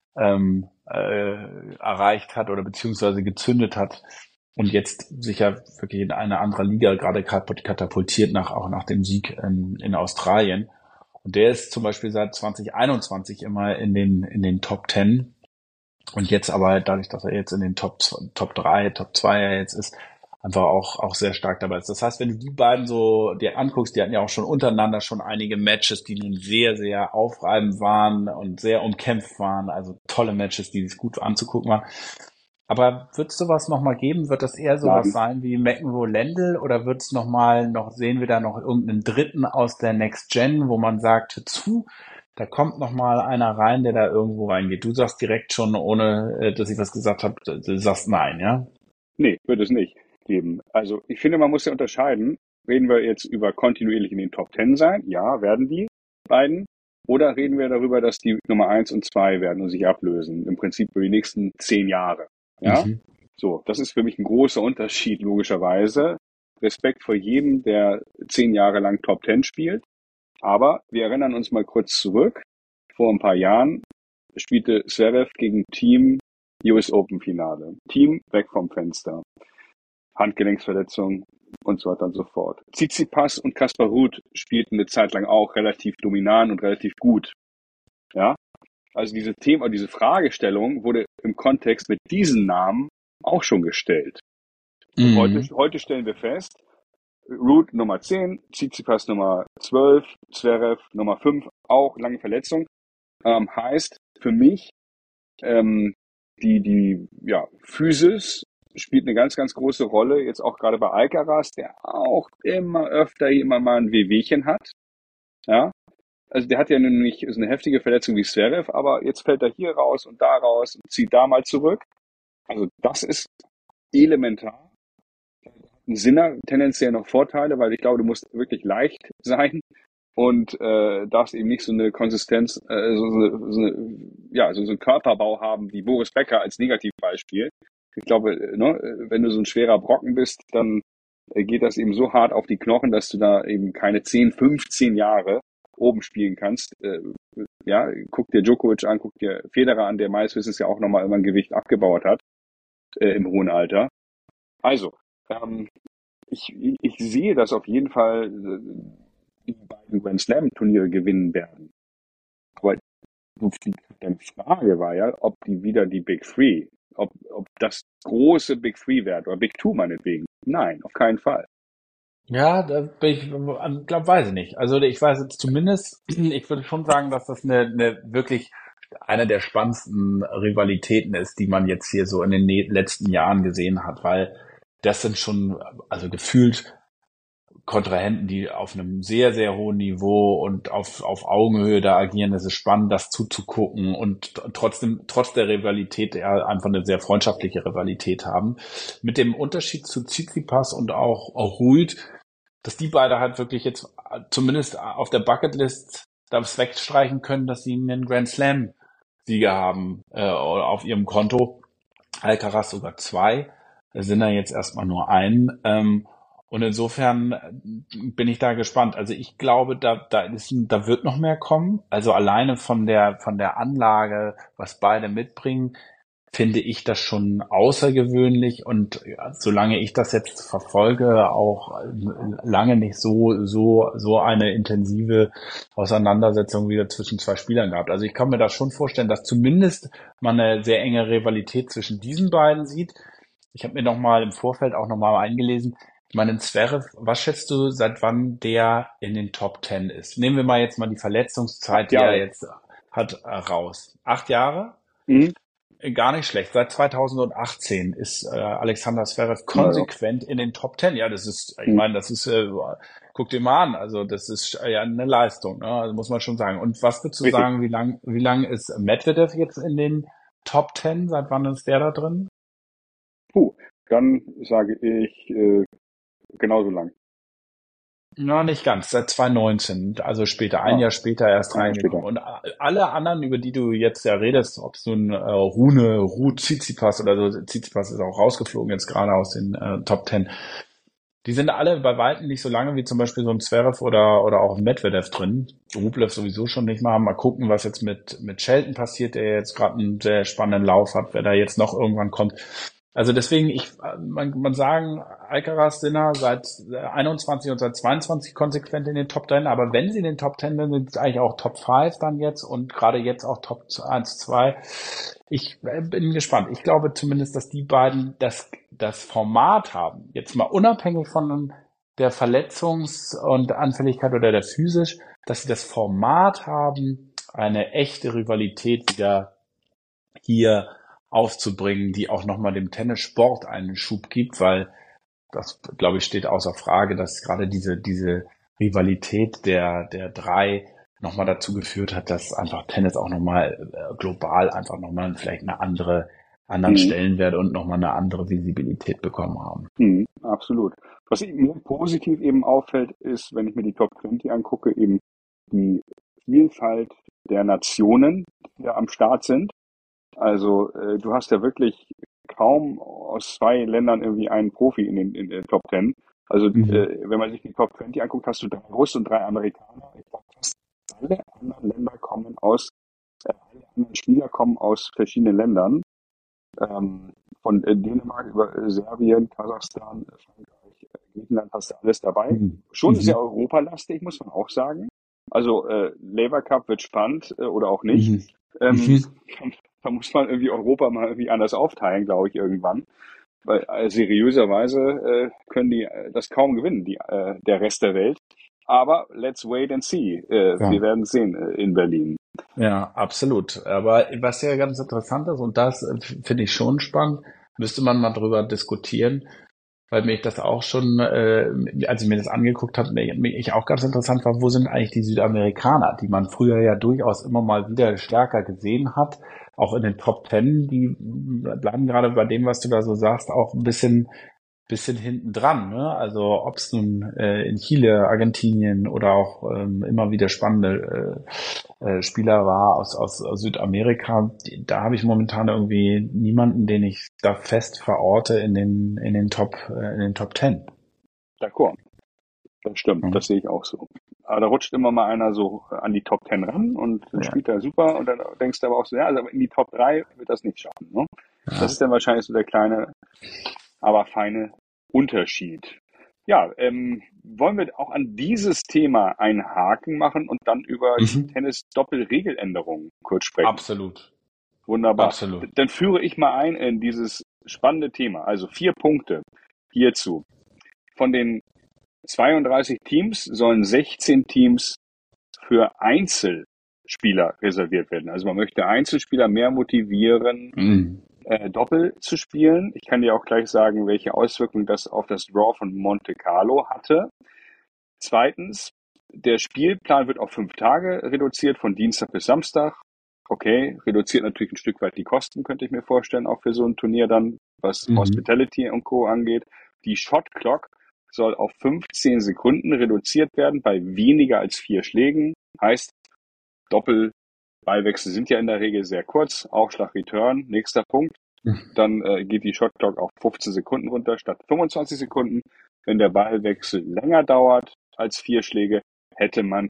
erreicht hat oder beziehungsweise gezündet hat und jetzt sicher wirklich in eine andere Liga gerade katapultiert auch nach dem Sieg in Australien. Und der ist zum Beispiel seit 2021 immer in den Top 10 und jetzt aber dadurch, dass er jetzt in den Top 3, Top 2 ja jetzt ist, einfach auch sehr stark dabei ist. Das heißt, wenn du die beiden so dir anguckst, die hatten ja auch schon untereinander schon einige Matches, die nun sehr, sehr aufreibend waren und sehr umkämpft waren. Also tolle Matches, die sich gut anzugucken waren. Aber wird es sowas nochmal geben? Wird das eher sowas Nein. sein wie McEnroe-Lendl oder wird es sehen wir da noch irgendeinen Dritten aus der Next Gen, wo man sagt, da kommt nochmal einer rein, der da irgendwo reingeht. Du sagst direkt schon, ohne dass ich was gesagt habe, du sagst nein, ja? Nee, wird es nicht geben. Also ich finde, man muss ja unterscheiden. Reden wir jetzt über kontinuierlich in den Top 10 sein? Ja, werden die beiden. Oder reden wir darüber, dass die Nummer 1 und 2 werden und sich ablösen? Im Prinzip für die nächsten 10 Jahre. Ja? Mhm. So, das ist für mich ein großer Unterschied, logischerweise. Respekt vor jedem, der 10 Jahre lang Top 10 spielt. Aber wir erinnern uns mal kurz zurück. Vor ein paar Jahren spielte Zverev gegen Team US Open Finale. Team weg vom Fenster. Handgelenksverletzung und so weiter und so fort. Tsitsipas und Kaspar Ruud spielten eine Zeit lang auch relativ dominant und relativ gut. Ja? Also diese Fragestellung wurde im Kontext mit diesen Namen auch schon gestellt. Und Mhm. heute stellen wir fest, Ruud Nummer 10, Tsitsipas Nummer 12, Zverev Nummer 5, auch lange Verletzung. Heißt für mich, die Physis spielt eine ganz, ganz große Rolle, jetzt auch gerade bei Alcaraz, der auch immer öfter immer mal ein Wehwehchen hat. Ja, also der hat ja nun nicht so eine heftige Verletzung wie Zverev, aber jetzt fällt er hier raus und da raus und zieht da mal zurück. Also das ist elementar. Ein Sinner tendenziell noch Vorteile, weil ich glaube, du musst wirklich leicht sein und darfst eben nicht so eine Konsistenz, so einen Körperbau haben wie Boris Becker als Negativbeispiel. Ich glaube, ne, wenn du so ein schwerer Brocken bist, dann geht das eben so hart auf die Knochen, dass du da eben keine 10, 15 Jahre oben spielen kannst. Ja, guck dir Djokovic an, guck dir Federer an, der meines Wissens ja auch nochmal immer ein Gewicht abgebaut hat im hohen Alter. Also, ich sehe, dass auf jeden Fall die beiden Grand Slam Turniere gewinnen werden. Aber deine Frage war ja, ob die wieder die Big Three, ob das große Big Three werden oder Big Two meinetwegen. Nein, auf keinen Fall. Ja, da bin ich, weiß ich nicht. Also ich weiß jetzt zumindest, ich würde schon sagen, dass das eine wirklich eine der spannendsten Rivalitäten ist, die man jetzt hier so in den letzten Jahren gesehen hat, weil das sind schon, also gefühlt Kontrahenten, die auf einem sehr, sehr hohen Niveau und auf Augenhöhe da agieren. Es ist spannend, das zuzugucken und trotzdem, trotz der Rivalität, ja, einfach eine sehr freundschaftliche Rivalität haben. Mit dem Unterschied zu Tsitsipas und auch Ruud, dass die beide halt wirklich jetzt zumindest auf der Bucketlist das wegstreichen können, dass sie einen Grand Slam Sieger haben auf ihrem Konto. Alcaraz sogar 2, sind da jetzt erstmal nur einen. Und insofern bin ich da gespannt. Also ich glaube, da wird noch mehr kommen. Also alleine von der Anlage, was beide mitbringen, finde ich das schon außergewöhnlich und ja, solange ich das jetzt verfolge, auch lange nicht so eine intensive Auseinandersetzung wieder zwischen zwei Spielern gehabt. Also ich kann mir das schon vorstellen, dass zumindest man eine sehr enge Rivalität zwischen diesen beiden sieht. Ich habe mir noch mal im Vorfeld auch noch mal eingelesen. Ich meine, Zverev, was schätzt du, seit wann der in den Top Ten ist? Nehmen wir mal jetzt mal die Verletzungszeit, 8 die er Jahre. jetzt hat, raus. 8 Jahre? Mhm. Gar nicht schlecht. Seit 2018 ist Alexander Zverev Naja, konsequent in den Top 10. Ja, das ist, ich mhm. meine, guck dir mal an. Also das ist ja eine Leistung, ne? Also muss man schon sagen. Und was würdest du Richtig. sagen, wie lang ist Medvedev jetzt in den Top 10? Seit wann ist der da drin? Puh, dann sage ich genauso lang. Na, nicht ganz, seit 2019, also später, ein Ah, Jahr später erst ein Jahr reingekommen. später. Und alle anderen, über die du jetzt ja redest, ob es nun Ruud Tsitsipas oder so, Tsitsipas ist auch rausgeflogen jetzt gerade aus den Top Ten, die sind alle bei weitem nicht so lange wie zum Beispiel so ein Zverev oder auch ein Medvedev drin. Rublev sowieso schon nicht mal. Mal gucken, was jetzt mit Shelton passiert, der jetzt gerade einen sehr spannenden Lauf hat, wer da jetzt noch irgendwann kommt. Also deswegen, man sagen, Alcaraz, Sinner seit 21 und seit 22 konsequent in den Top 10, aber wenn sie in den Top 10 sind, sind es eigentlich auch Top 5 dann jetzt und gerade jetzt auch Top 1, 2. Ich bin gespannt. Ich glaube zumindest, dass die beiden das Format haben, jetzt mal unabhängig von der Verletzungs- und Anfälligkeit oder der physisch, dass sie das Format haben, eine echte Rivalität wieder hier aufzubringen, die auch nochmal dem Tennissport einen Schub gibt, weil das, glaube ich, steht außer Frage, dass gerade diese Rivalität der drei nochmal dazu geführt hat, dass einfach Tennis auch nochmal global einfach nochmal vielleicht anderen Mhm. Stellenwert und nochmal eine andere Visibilität bekommen haben. Mhm. Absolut. Was mir positiv eben auffällt, ist, wenn ich mir die Top 20 angucke, eben die Vielfalt der Nationen, die da am Start sind. Also du hast ja wirklich kaum aus zwei Ländern irgendwie einen Profi in den Top 10. Also Mhm. wenn man sich die Top 20 anguckt, hast du drei Russen und drei Amerikaner. Ich glaube, fast alle anderen Länder kommen alle anderen Spieler kommen aus verschiedenen Ländern. Ähm, von Dänemark über Serbien, Kasachstan, Frankreich, Griechenland hast du alles dabei. Mhm. Schon sehr Mhm. europalastig, muss man auch sagen. Also Labour Cup wird spannend oder auch nicht. Mhm. Ähm, Mhm. da muss man irgendwie Europa mal irgendwie anders aufteilen, glaube ich, irgendwann. Weil seriöserweise können die das kaum gewinnen, der Rest der Welt. Aber let's wait and see. Wir Ja. werden sehen in Berlin. Ja, absolut. Aber was ja ganz interessant ist, und das finde ich schon spannend, müsste man mal drüber diskutieren, weil mich das auch schon, als ich mir das angeguckt habe, ich auch ganz interessant war, wo sind eigentlich die Südamerikaner, die man früher ja durchaus immer mal wieder stärker gesehen hat, auch in den Top Ten, die bleiben gerade bei dem, was du da so sagst, auch ein bisschen hinten dran, ne? Also ob es nun in Chile, Argentinien oder auch immer wieder spannende Spieler war aus Südamerika, da habe ich momentan irgendwie niemanden, den ich da fest verorte in den Top Ten. D'accord. Das stimmt, Ja. das sehe ich auch so. Aber da rutscht immer mal einer so an die Top 10 ran und dann Ja. spielt er super und dann denkst du aber auch so, ja, also in die Top 3 wird das nicht schaffen. Ne? Das Ja. ist dann wahrscheinlich so der kleine, aber feine Unterschied. Ja, wollen wir auch an dieses Thema einen Haken machen und dann über die Mhm. Tennis-Doppel-Regeländerungen kurz sprechen? Absolut. Wunderbar. Absolut. Dann führe ich mal ein in dieses spannende Thema. Also 4 Punkte hierzu. Von den 32 Teams sollen 16 Teams für Einzelspieler reserviert werden. Also man möchte Einzelspieler mehr motivieren, Mhm. Doppel zu spielen. Ich kann dir auch gleich sagen, welche Auswirkungen das auf das Draw von Monte Carlo hatte. Zweitens, der Spielplan wird auf 5 Tage reduziert, von Dienstag bis Samstag. Okay, reduziert natürlich ein Stück weit die Kosten, könnte ich mir vorstellen, auch für so ein Turnier dann, was Mhm. Hospitality und Co. angeht. Die Shot Clock soll auf 15 Sekunden reduziert werden bei weniger als 4 Schlägen. Heißt, Doppelballwechsel sind ja in der Regel sehr kurz. Aufschlag Return, nächster Punkt. Dann geht die Shot Clock auf 15 Sekunden runter statt 25 Sekunden. Wenn der Ballwechsel länger dauert als 4 Schläge, hätte man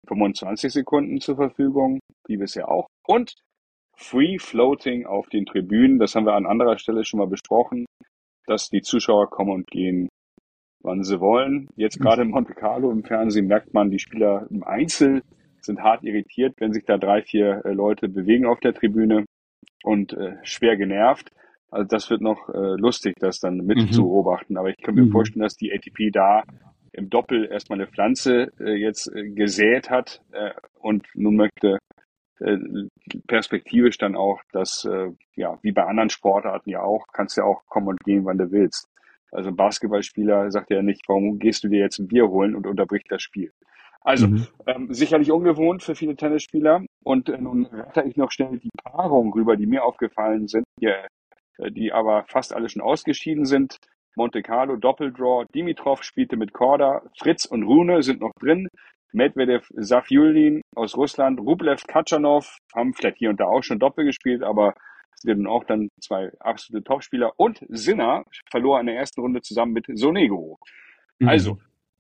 25 Sekunden zur Verfügung, wie bisher auch. Und Free Floating auf den Tribünen, das haben wir an anderer Stelle schon mal besprochen, dass die Zuschauer kommen und gehen, wann sie wollen. Jetzt gerade in Monte Carlo im Fernsehen merkt man, die Spieler im Einzel sind hart irritiert, wenn sich da 3, 4 Leute bewegen auf der Tribüne und schwer genervt. Also das wird noch lustig, das dann mit zu Mhm. beobachten. Aber ich kann mir Mhm. vorstellen, dass die ATP da im Doppel erstmal eine Pflanze jetzt gesät hat und nun möchte äh, perspektivisch dann auch, dass ja wie bei anderen Sportarten ja auch, kannst ja auch kommen und gehen, wann du willst. Also ein Basketballspieler sagt ja nicht, warum gehst du dir jetzt ein Bier holen und unterbricht das Spiel. Also Mhm. sicherlich ungewohnt für viele Tennisspieler. Und nun ratter ich noch schnell die Paarungen rüber, die mir aufgefallen sind, die aber fast alle schon ausgeschieden sind. Monte Carlo, Doppeldraw. Dimitrov spielte mit Korda. Fritz und Rune sind noch drin. Medvedev, Safiullin aus Russland. Rublev, Katschanov haben vielleicht hier und da auch schon Doppel gespielt, aber sind nun auch dann zwei absolute Topspieler. Und Sinner verlor in der ersten Runde zusammen mit Sonego. Also,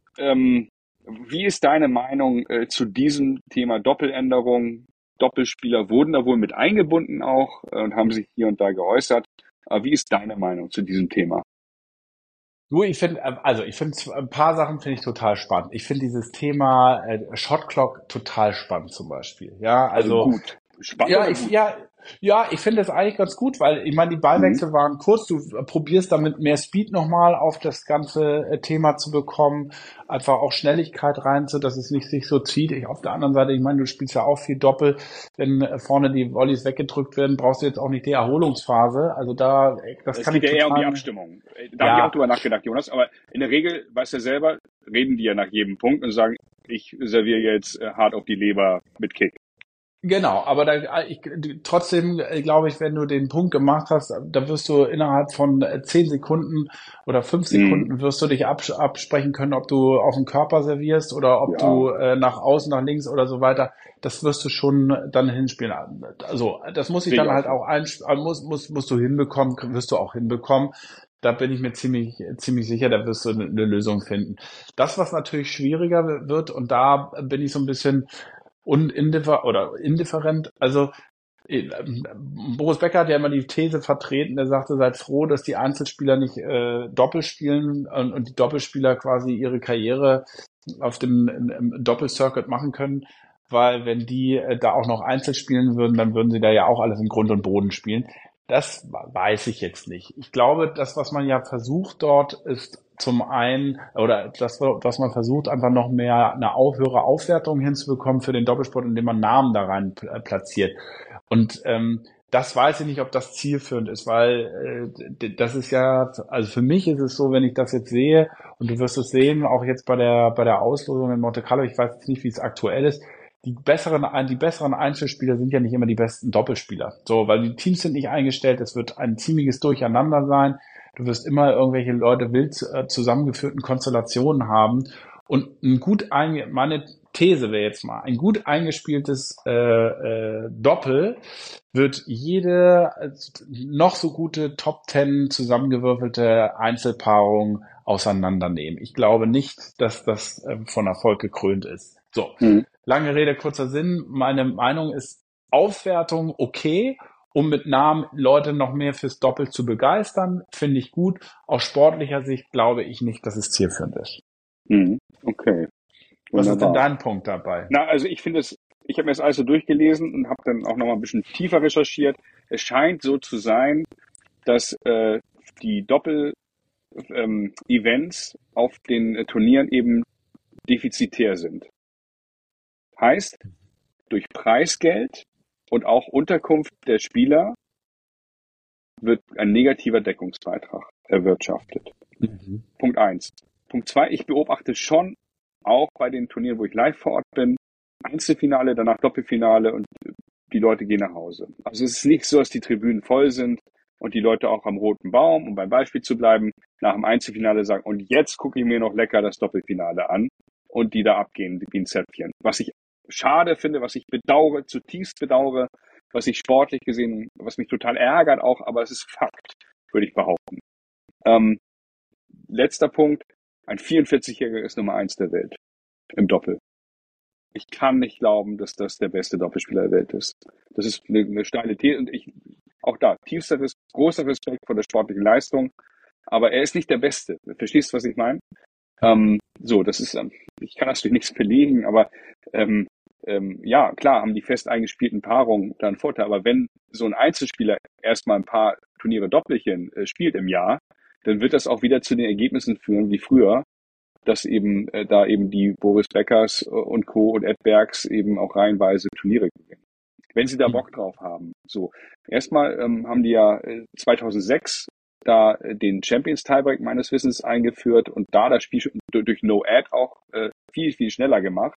wie ist deine Meinung zu diesem Thema Doppeländerung? Doppelspieler wurden da wohl mit eingebunden auch und haben sich hier und da geäußert. Aber wie ist deine Meinung zu diesem Thema? Du, ich finde ein paar Sachen finde ich total spannend. Ich finde dieses Thema Shot Clock total spannend zum Beispiel. Ja, Also also gut. Spannend ja, oder ich, gut? ja, ja, ich finde das eigentlich ganz gut, weil ich meine, die Mhm. Ballwechsel waren kurz. Du probierst damit mehr Speed nochmal auf das ganze Thema zu bekommen, einfach auch Schnelligkeit rein, so dass es nicht sich so zieht. Auf der anderen Seite, ich meine, du spielst ja auch viel Doppel. Wenn vorne die Volleys weggedrückt werden, brauchst du jetzt auch nicht die Erholungsphase. Also das Es kann geht ich ja eher um die total, Abstimmung. Da habe ich auch ja, drüber nachgedacht, Jonas. Aber in der Regel, weißt du ja selber, reden die ja nach jedem Punkt und sagen, ich serviere jetzt hart auf die Leber mit Kick. genau, aber trotzdem glaube ich, wenn du den Punkt gemacht hast, da wirst du innerhalb von 10 Sekunden oder 5 Mhm. Sekunden wirst du dich absprechen können, ob du auf den Körper servierst oder ob Ja, du nach außen, nach links oder so weiter. Das wirst du schon dann hinspielen. Also das muss ich sehe ich dann auch halt so. auch musst du hinbekommen, wirst du auch hinbekommen. Da bin ich mir ziemlich sicher, da wirst du eine Lösung finden. Das, was natürlich schwieriger wird, und da bin ich so ein bisschen indifferent. Also Boris Becker hat ja immer die These vertreten, der sagte, seid froh, dass die Einzelspieler nicht Doppel spielen und die Doppelspieler quasi ihre Karriere auf dem im Doppelcircuit machen können, weil wenn die da auch noch Einzel spielen würden, dann würden sie da ja auch alles im Grund und Boden spielen. Das weiß ich jetzt nicht. Ich glaube, das, was man ja versucht dort, ist zum einen, oder das, was man versucht, einfach noch mehr eine höhere Aufwertung hinzubekommen für den Doppelsport, indem man Namen da rein platziert. Und das weiß ich nicht, ob das zielführend ist, weil das ist ja, also für mich ist es so, wenn ich das jetzt sehe, und du wirst es sehen, auch jetzt bei der Auslosung in Monte Carlo, ich weiß jetzt nicht, wie es aktuell ist, die besseren Einzelspieler sind ja nicht immer die besten Doppelspieler. So, weil die Teams sind nicht eingestellt, es wird ein ziemliches Durcheinander sein. Du wirst immer irgendwelche Leute wild zusammengeführten Konstellationen haben. Und meine These wäre jetzt mal, ein gut eingespieltes Doppel wird jede noch so gute Top Ten zusammengewürfelte Einzelpaarung auseinandernehmen. Ich glaube nicht, dass das von Erfolg gekrönt ist. So, Mhm. lange Rede, kurzer Sinn. Meine Meinung ist Aufwertung okay, um mit Namen Leute noch mehr fürs Doppel zu begeistern, finde ich gut. Aus sportlicher Sicht glaube ich nicht, dass es zielführend ist. Mhm. Okay, Was ist denn wunderbar. dein Punkt dabei? Na, also ich habe mir das alles so durchgelesen und habe dann auch noch mal ein bisschen tiefer recherchiert. Es scheint so zu sein, dass die Doppel-Events auf den Turnieren eben defizitär sind. Heißt, durch Preisgeld und auch Unterkunft der Spieler wird ein negativer Deckungsbeitrag erwirtschaftet. Mhm. Punkt eins. Punkt zwei, ich beobachte schon auch bei den Turnieren, wo ich live vor Ort bin, Einzelfinale, danach Doppelfinale und die Leute gehen nach Hause. Also es ist nicht so, dass die Tribünen voll sind und die Leute auch am roten Baum, um beim Beispiel zu bleiben, nach dem Einzelfinale sagen, und jetzt gucke ich mir noch lecker das Doppelfinale an und die da abgehen wie ein Zäpfchen. Was ich schade finde, was ich bedauere, zutiefst bedauere, was ich sportlich gesehen, was mich total ärgert auch, aber es ist Fakt, würde ich behaupten. Ähm, Letzter Punkt, ein 44-Jähriger ist Nummer eins der Welt im Doppel. Ich kann nicht glauben, dass das der beste Doppelspieler der Welt ist. Das ist eine steile These und auch da, großer Respekt vor der sportlichen Leistung, aber er ist nicht der Beste. Verstehst du, was ich meine? So, ich kann natürlich nichts belegen, aber ja, klar haben die fest eingespielten Paarungen da einen Vorteil, aber wenn so ein Einzelspieler erstmal ein paar Turniere Doppelchen spielt im Jahr, dann wird das auch wieder zu den Ergebnissen führen wie früher, dass eben da eben die Boris Beckers und Co. und Edbergs eben auch reihenweise Turniere gewinnen. Wenn sie da Bock drauf haben. So, erstmal haben die ja 2006 da den Champions Tiebreak meines Wissens eingeführt und da das Spiel durch No Ad auch viel, viel schneller gemacht.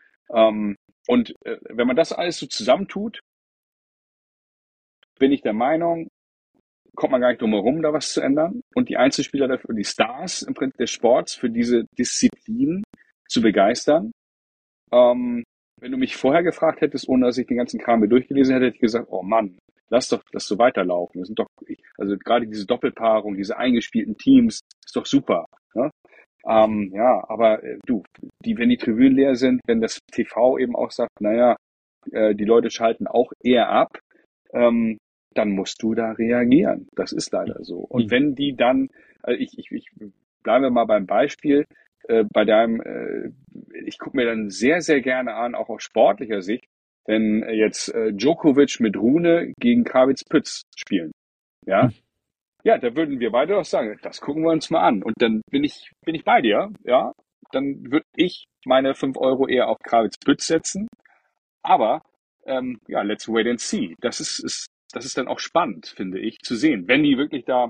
Und wenn man das alles so zusammentut, bin ich der Meinung, kommt man gar nicht drum herum, da was zu ändern und die Einzelspieler dafür, die Stars im Prinzip des Sports für diese Disziplin zu begeistern. Wenn du mich vorher gefragt hättest, ohne dass ich den ganzen Kram mir durchgelesen hätte, hätte ich gesagt, oh Mann, lass doch das so weiterlaufen. Das sind doch, also gerade diese Doppelpaarung, diese eingespielten Teams, ist doch super. Ne? Ja, aber du, wenn die Tribünen leer sind, wenn das TV eben auch sagt, naja, die Leute schalten auch eher ab, dann musst du da reagieren. Das ist leider so. Und wenn die dann, also ich bleibe mal beim Beispiel, bei deinem, ich gucke mir dann sehr, sehr gerne an, auch aus sportlicher Sicht, wenn jetzt Djokovic mit Rune gegen Krawitz-Pütz spielen. Ja? Ja, da würden wir beide auch sagen, das gucken wir uns mal an. Und dann bin ich bei dir, ja. Dann würde ich meine 5 Euro eher auf Krawitz-Pütz setzen. Aber ja, let's wait and see. Das ist dann auch spannend, finde ich, zu sehen. Wenn die wirklich da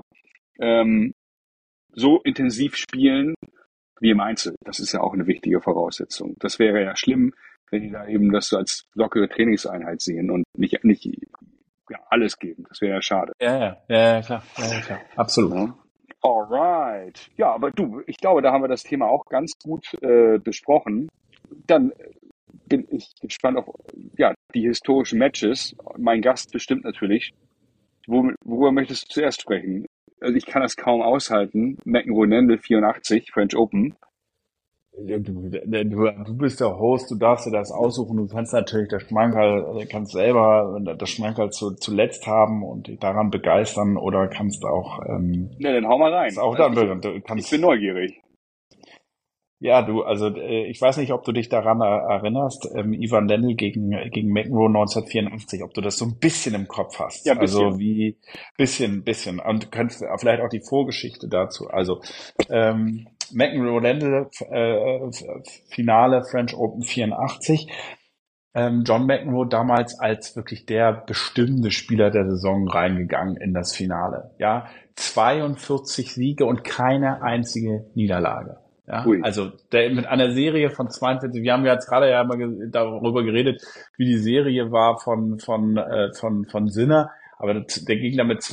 so intensiv spielen wie im Einzel, das ist ja auch eine wichtige Voraussetzung. Das wäre ja schlimm, wenn die da eben das so als lockere Trainingseinheit sehen und nicht ja, alles geben. Das wäre ja schade. Ja, klar. Ja, klar. Absolut. Ja. Alright. Ja, aber du, ich glaube, da haben wir das Thema auch ganz gut besprochen. Dann bin ich gespannt auf ja, die historischen Matches. Mein Gast bestimmt natürlich. Worüber möchtest du zuerst sprechen? Also ich kann das kaum aushalten. McEnroe 84, French Open. Du bist der Host, du darfst dir das aussuchen. Du kannst natürlich kannst selber das Schmankerl zuletzt haben und dich daran begeistern oder kannst auch, Ja, dann hau mal rein. auch Ich bin neugierig. Ja, ich weiß nicht, ob du dich daran erinnerst, Ivan Lendl gegen McEnroe 1984, ob du das so ein bisschen im Kopf hast. Ja, ein bisschen. Also bisschen. Und könntest vielleicht auch die Vorgeschichte dazu. Also, McEnroe Lendl, Finale French Open 84. John McEnroe damals als wirklich der bestimmende Spieler der Saison reingegangen in das Finale. Ja, 42 Siege und keine einzige Niederlage. Ja, Ui. also mit einer Serie von 42, wir haben ja jetzt gerade ja immer darüber geredet, wie die Serie war von Sinner, aber der ging da mit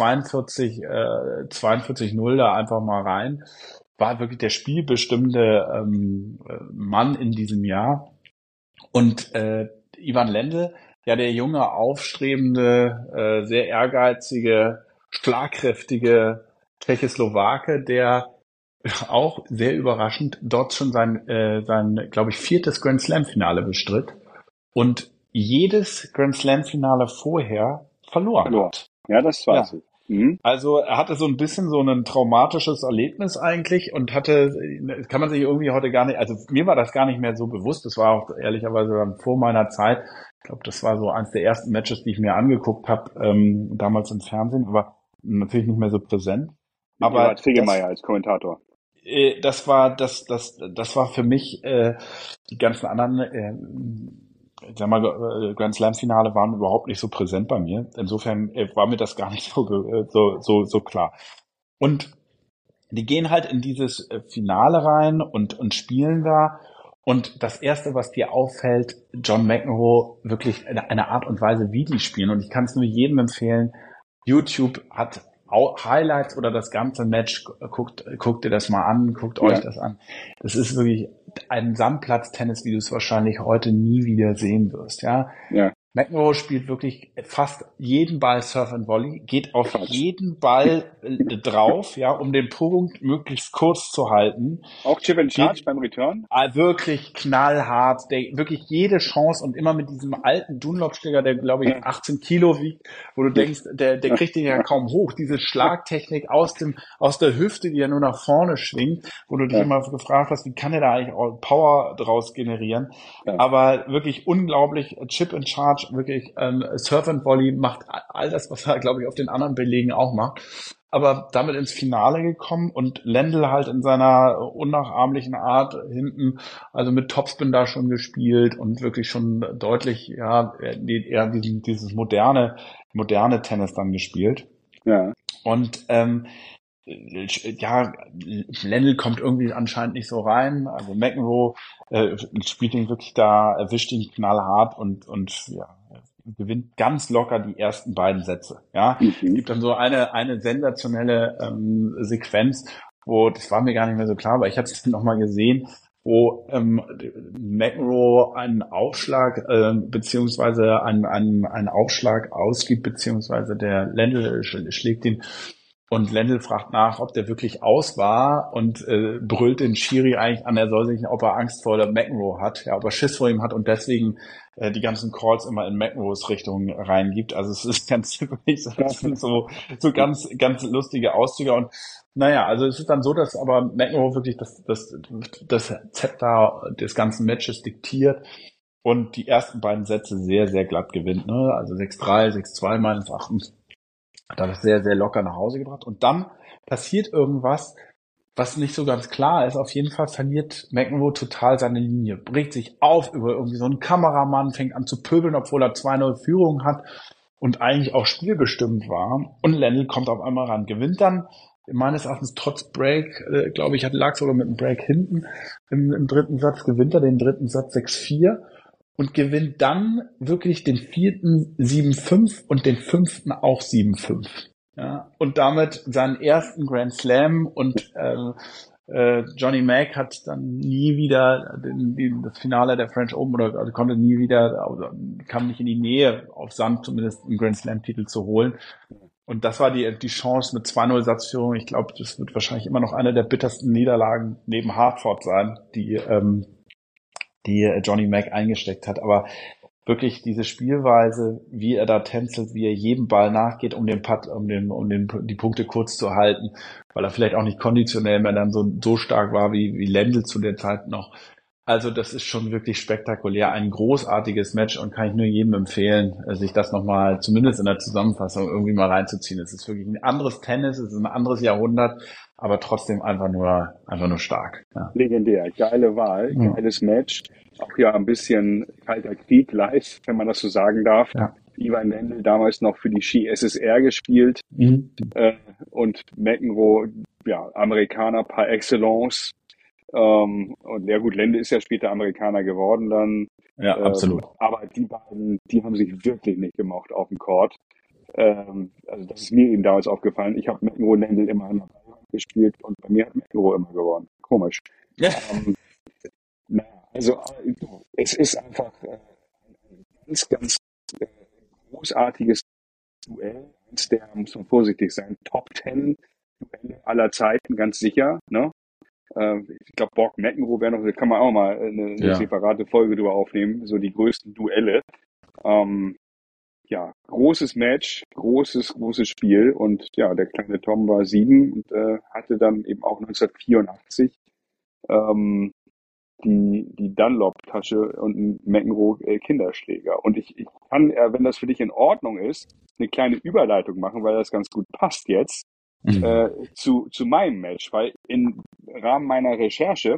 42-0 da einfach mal rein, war wirklich der spielbestimmende Mann in diesem Jahr. Und Ivan Lendl, ja, der junge, aufstrebende, sehr ehrgeizige, schlagkräftige Tschechoslowake, der auch sehr überraschend dort schon sein glaube ich, 4. Grand Slam Finale bestritt und jedes Grand Slam Finale vorher verloren hat. Ja, das weiß ich. Mhm. Also er hatte so ein bisschen so ein traumatisches Erlebnis eigentlich und kann man sich irgendwie heute gar nicht, also mir war das gar nicht mehr so bewusst, das war auch ehrlicherweise dann vor meiner Zeit. Ich glaube, das war so eins der ersten Matches, die ich mir angeguckt habe, damals im Fernsehen, aber natürlich nicht mehr so präsent. Aber Tegelmeier als Kommentator. Das war für mich die ganzen anderen Grand Slam Finale waren überhaupt nicht so präsent bei mir. Insofern war mir das gar nicht so klar. Und die gehen halt in dieses Finale rein und spielen da. Und das Erste, was dir auffällt, John McEnroe, wirklich eine Art und Weise, wie die spielen. Und ich kann es nur jedem empfehlen. YouTube hat Highlights oder das ganze Match, guckt dir das mal an, guckt euch das an. Das ist wirklich ein Sandplatz-Tennis, wie du es wahrscheinlich heute nie wieder sehen wirst, ja. McEnroe spielt wirklich fast jeden Ball Surf and Volley, geht auf jeden Ball drauf, ja, um den Punkt möglichst kurz zu halten. Auch Chip and Charge beim Return? Wirklich knallhart, wirklich jede Chance und immer mit diesem alten Dunlop-Schläger, der glaube ich 18 Kilo wiegt, wo du denkst, der kriegt den ja kaum hoch. Diese Schlagtechnik aus der Hüfte, die ja nur nach vorne schwingt, wo du dich immer gefragt hast, wie kann der da eigentlich auch Power draus generieren? Ja. Aber wirklich unglaublich, Chip and Charge, wirklich Surf and Volley macht all das, was er, glaube ich, auf den anderen Belegen auch macht. Aber damit ins Finale gekommen und Lendl halt in seiner unnachahmlichen Art hinten, also mit Topspin da schon gespielt und wirklich schon deutlich, ja, eher dieses moderne Tennis dann gespielt. Ja. Und ja, Lendl kommt irgendwie anscheinend nicht so rein. Also McEnroe spielt ihn wirklich da, erwischt ihn knallhart und ja, gewinnt ganz locker die ersten beiden Sätze. Ja, es Mhm. gibt dann so eine sensationelle Sequenz, wo, das war mir gar nicht mehr so klar, aber ich habe es nochmal gesehen, wo McEnroe einen Aufschlag beziehungsweise einen Aufschlag ausgibt, beziehungsweise der Lendl schlägt ihn und Lendl fragt nach, ob der wirklich aus war und brüllt den Schiri eigentlich an, er soll sich, ob er Angst vor der McEnroe hat, ja, ob er Schiss vor ihm hat und deswegen die ganzen Calls immer in McEnroes Richtung reingibt. Also es ist ganz wirklich das sind so ganz lustige Auszüge und naja, also es ist dann so, dass aber McEnroe wirklich das Zepter des ganzen Matches diktiert und die ersten beiden Sätze sehr, sehr glatt gewinnt, ne? Also 6-3, 6-2 meines Erachtens. Hat er das sehr, sehr locker nach Hause gebracht. Und dann passiert irgendwas, was nicht so ganz klar ist. Auf jeden Fall verliert McEnroe total seine Linie, bricht sich auf über irgendwie so einen Kameramann, fängt an zu pöbeln, obwohl er 2-0 Führung hat und eigentlich auch spielbestimmt war. Und Lendl kommt auf einmal ran, gewinnt dann meines Erachtens trotz Break, glaube ich, lag sogar mit einem Break hinten im dritten Satz, gewinnt er den dritten Satz 6-4 und gewinnt dann wirklich den vierten 7-5 und den fünften auch 7-5. Ja, und damit seinen ersten Grand Slam und Johnny Mac hat dann nie wieder das Finale der French Open oder also konnte nie wieder, also kam nicht in die Nähe auf Sand zumindest einen Grand Slam Titel zu holen. Und das war die Chance mit 2-0 Satzführung. Ich glaube, das wird wahrscheinlich immer noch eine der bittersten Niederlagen neben Hartford sein, die Johnny Mac eingesteckt hat. Aber wirklich diese Spielweise, wie er da tänzelt, wie er jedem Ball nachgeht, um den Putt, die Punkte kurz zu halten, weil er vielleicht auch nicht konditionell mehr dann so stark war wie Lendl zu der Zeit noch. Also das ist schon wirklich spektakulär, ein großartiges Match und kann ich nur jedem empfehlen, sich das nochmal zumindest in der Zusammenfassung irgendwie mal reinzuziehen. Es ist wirklich ein anderes Tennis, es ist ein anderes Jahrhundert, aber trotzdem einfach nur stark. Ja. Legendär, geile Wahl, geiles Match. Auch ja ein bisschen kalter Krieg live, wenn man das so sagen darf. Ja. Ivan Lendl damals noch für die Ski SSR gespielt und McEnroe, ja, Amerikaner par excellence. Und ja gut, Lendl ist ja später Amerikaner geworden dann. Ja, absolut. Aber die beiden, die haben sich wirklich nicht gemocht auf dem Court. Also das ist mir eben damals aufgefallen. Ich habe McEnroe Lendl immer an der Ballwand gespielt und bei mir hat McEnroe immer gewonnen. Komisch. Ja. Naja, also es ist einfach ein ganz, ganz großartiges Duell. Eins der, muss man vorsichtig sein, Top 10 Duelle aller Zeiten, ganz sicher. Ne? Ich glaube, Borg McEnroe wäre noch, da kann man auch mal eine separate Folge drüber aufnehmen, so die größten Duelle. Ja, großes Match, großes Spiel und ja, der kleine Tom war 7 und hatte dann eben auch 1984 die Dunlop-Tasche und einen McEnroe Kinderschläger. Und ich kann, wenn das für dich in Ordnung ist, eine kleine Überleitung machen, weil das ganz gut passt jetzt zu meinem Match, weil im Rahmen meiner Recherche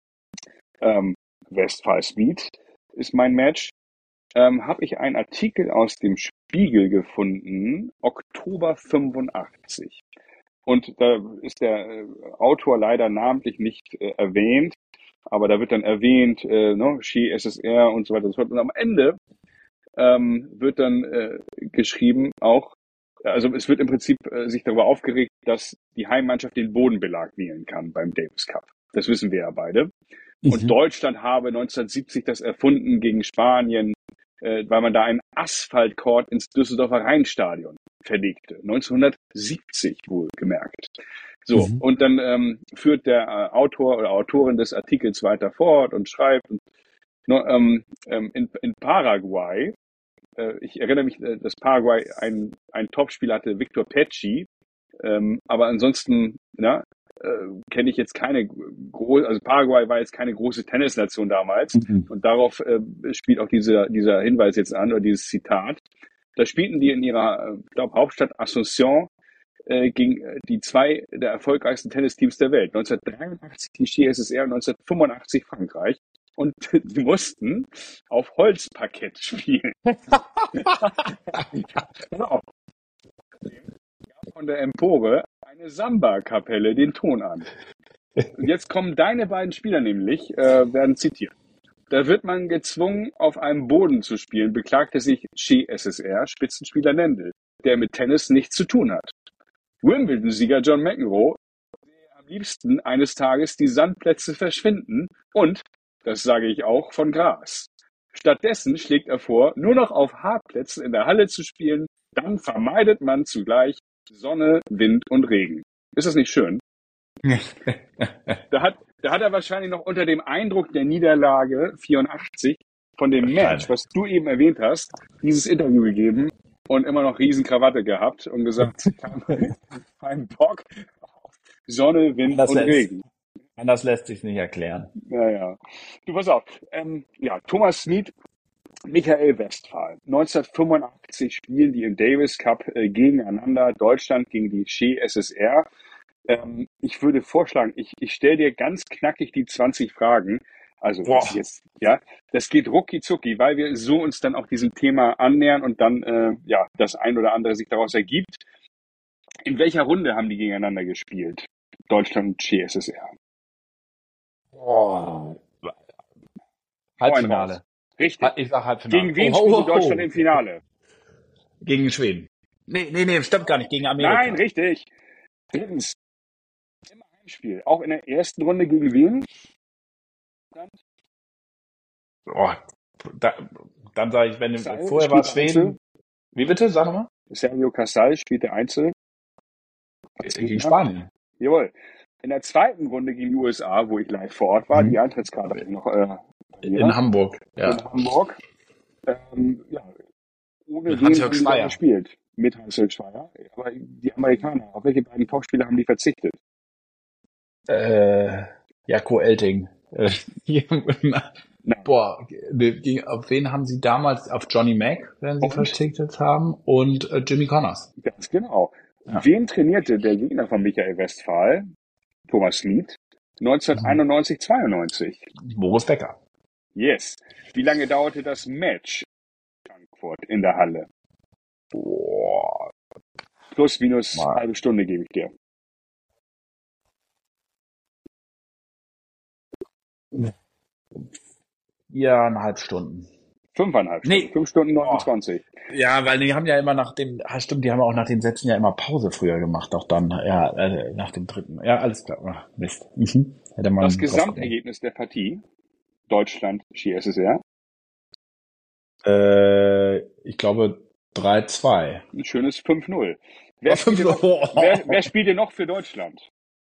Westphal Speed ist mein Match, habe ich einen Artikel aus dem Spiegel gefunden, Oktober 85. Und da ist der Autor leider namentlich nicht erwähnt, aber da wird dann erwähnt, Ski SSR und so weiter und so fort. Und am Ende wird dann geschrieben auch, also es wird im Prinzip sich darüber aufgeregt, dass die Heimmannschaft den Bodenbelag wählen kann beim Davis Cup. Das wissen wir ja beide. Und Deutschland habe 1970 das erfunden gegen Spanien, weil man da einen Asphaltcourt ins Düsseldorfer Rheinstadion verlegte. 1970 wohlgemerkt. So, und dann führt der Autor oder Autorin des Artikels weiter fort und schreibt, in Paraguay, ich erinnere mich, dass Paraguay ein Topspiel hatte, Victor Pecci, aber ansonsten kenne ich jetzt keine große, also Paraguay war jetzt keine große Tennisnation damals und darauf spielt auch dieser Hinweis jetzt an oder dieses Zitat. Da spielten die in ihrer, Hauptstadt Asunción gegen die zwei der erfolgreichsten Tennisteams der Welt. 1983 die Ski SSR und 1985 Frankreich. Und die mussten auf Holzparkett spielen. Genau. Von der Empore eine der Samba-Kapelle den Ton an. Und jetzt kommen deine beiden Spieler nämlich, werden zitiert. Da wird man gezwungen, auf einem Boden zu spielen, beklagte sich Che SSR Spitzenspieler Nendl, der mit Tennis nichts zu tun hat. Wimbledon-Sieger John McEnroe sähe am liebsten eines Tages die Sandplätze verschwinden und, das sage ich auch, von Gras. Stattdessen schlägt er vor, nur noch auf Hartplätzen in der Halle zu spielen, dann vermeidet man zugleich Sonne, Wind und Regen. Ist das nicht schön? Da hat er wahrscheinlich noch unter dem Eindruck der Niederlage 84 von dem Match, was du eben erwähnt hast, dieses Interview gegeben und immer noch Riesenkrawatte gehabt und gesagt, kein Bock auf Sonne, Wind und Regen. Anders lässt sich nicht erklären. Ja. Du, pass auf. Thomas Smith, Michael Westphal. 1985 spielen die im Davis Cup gegeneinander. Deutschland gegen die Che SSR. Ich würde vorschlagen, ich stelle dir ganz knackig die 20 Fragen. Also das geht rucki zucki, weil wir so uns dann auch diesem Thema annähern und dann das ein oder andere sich daraus ergibt. In welcher Runde haben die gegeneinander gespielt? Deutschland und Che SSR. Halbfinale. Richtig. Ich sag Halbfinale. Gegen wen spielte Deutschland im Finale? Gegen Schweden. Nee, stimmt gar nicht. Gegen Amerika. Nein, richtig. Drittens. Immer Heimspiel. Auch in der ersten Runde gegen wen? Dann sage ich, wenn Casal vorher war es spielt Schweden. Einzel. Wie bitte? Sag nochmal. Sergio Casal spielte Einzel. Gegen Spanien. Jawohl. In der zweiten Runde gegen die USA, wo ich live vor Ort war, die Eintrittskarte habe ich noch in Hamburg. Ja. In Hamburg. Ohne Mit wen Hans-Jörg haben die da Schweier. gespielt? Mit Hans-Jörg Schweier. Aber die Amerikaner, auf welche beiden Topspieler haben die verzichtet? Jako Elting. Nein. Boah, auf wen haben sie damals? Auf Johnny Mack, werden sie verzichtet haben, und Jimmy Connors. Ganz genau. Ja. Wen trainierte der Gegner von Michael Westphal, Thomas Smith, 1991-92? Boris Becker. Yes. Wie lange dauerte das Match in Frankfurt in der Halle? Boah. Plus, minus halbe Stunde gebe ich dir. Ja, 1,5 Stunden. 5,5 Stunden. Nee. 5 Stunden 29. Ja, weil die haben ja immer die haben auch nach den Sätzen ja immer Pause früher gemacht, auch dann, nach dem dritten. Ja, alles klar. Ach, Mist. Hätte man Das Gesamtergebnis der Partie, Deutschland, Che SSR? Ich glaube 3-2. Ein schönes 5-0. Wer spielte noch für Deutschland?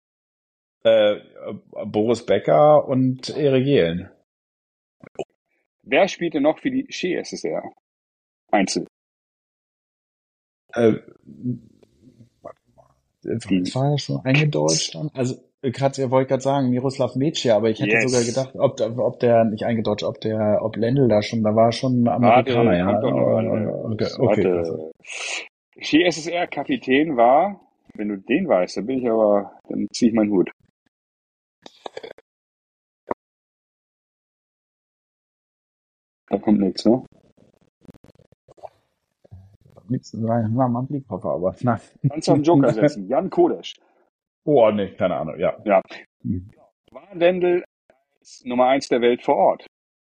Boris Becker und Erik Jehlen. Wer spielte noch für die Che SSR? Einzel. War das schon eingedeutscht? Also, wollte gerade sagen, Miroslav Meccia, aber ich hätte sogar gedacht, ob der nicht eingedeutscht, ob Lendl da war schon Amerikaner, ja. Okay. Che SSR Kapitän war, wenn du den weißt, dann ziehe ich meinen Hut. Da kommt nichts, ne? Nichts zu sagen, man liegt Hoffer, aber nein. Kannst du einen Joker setzen? Jan Kodesch. Oh, nee, keine Ahnung, ja. War Lendl Nummer 1 der Welt vor Ort?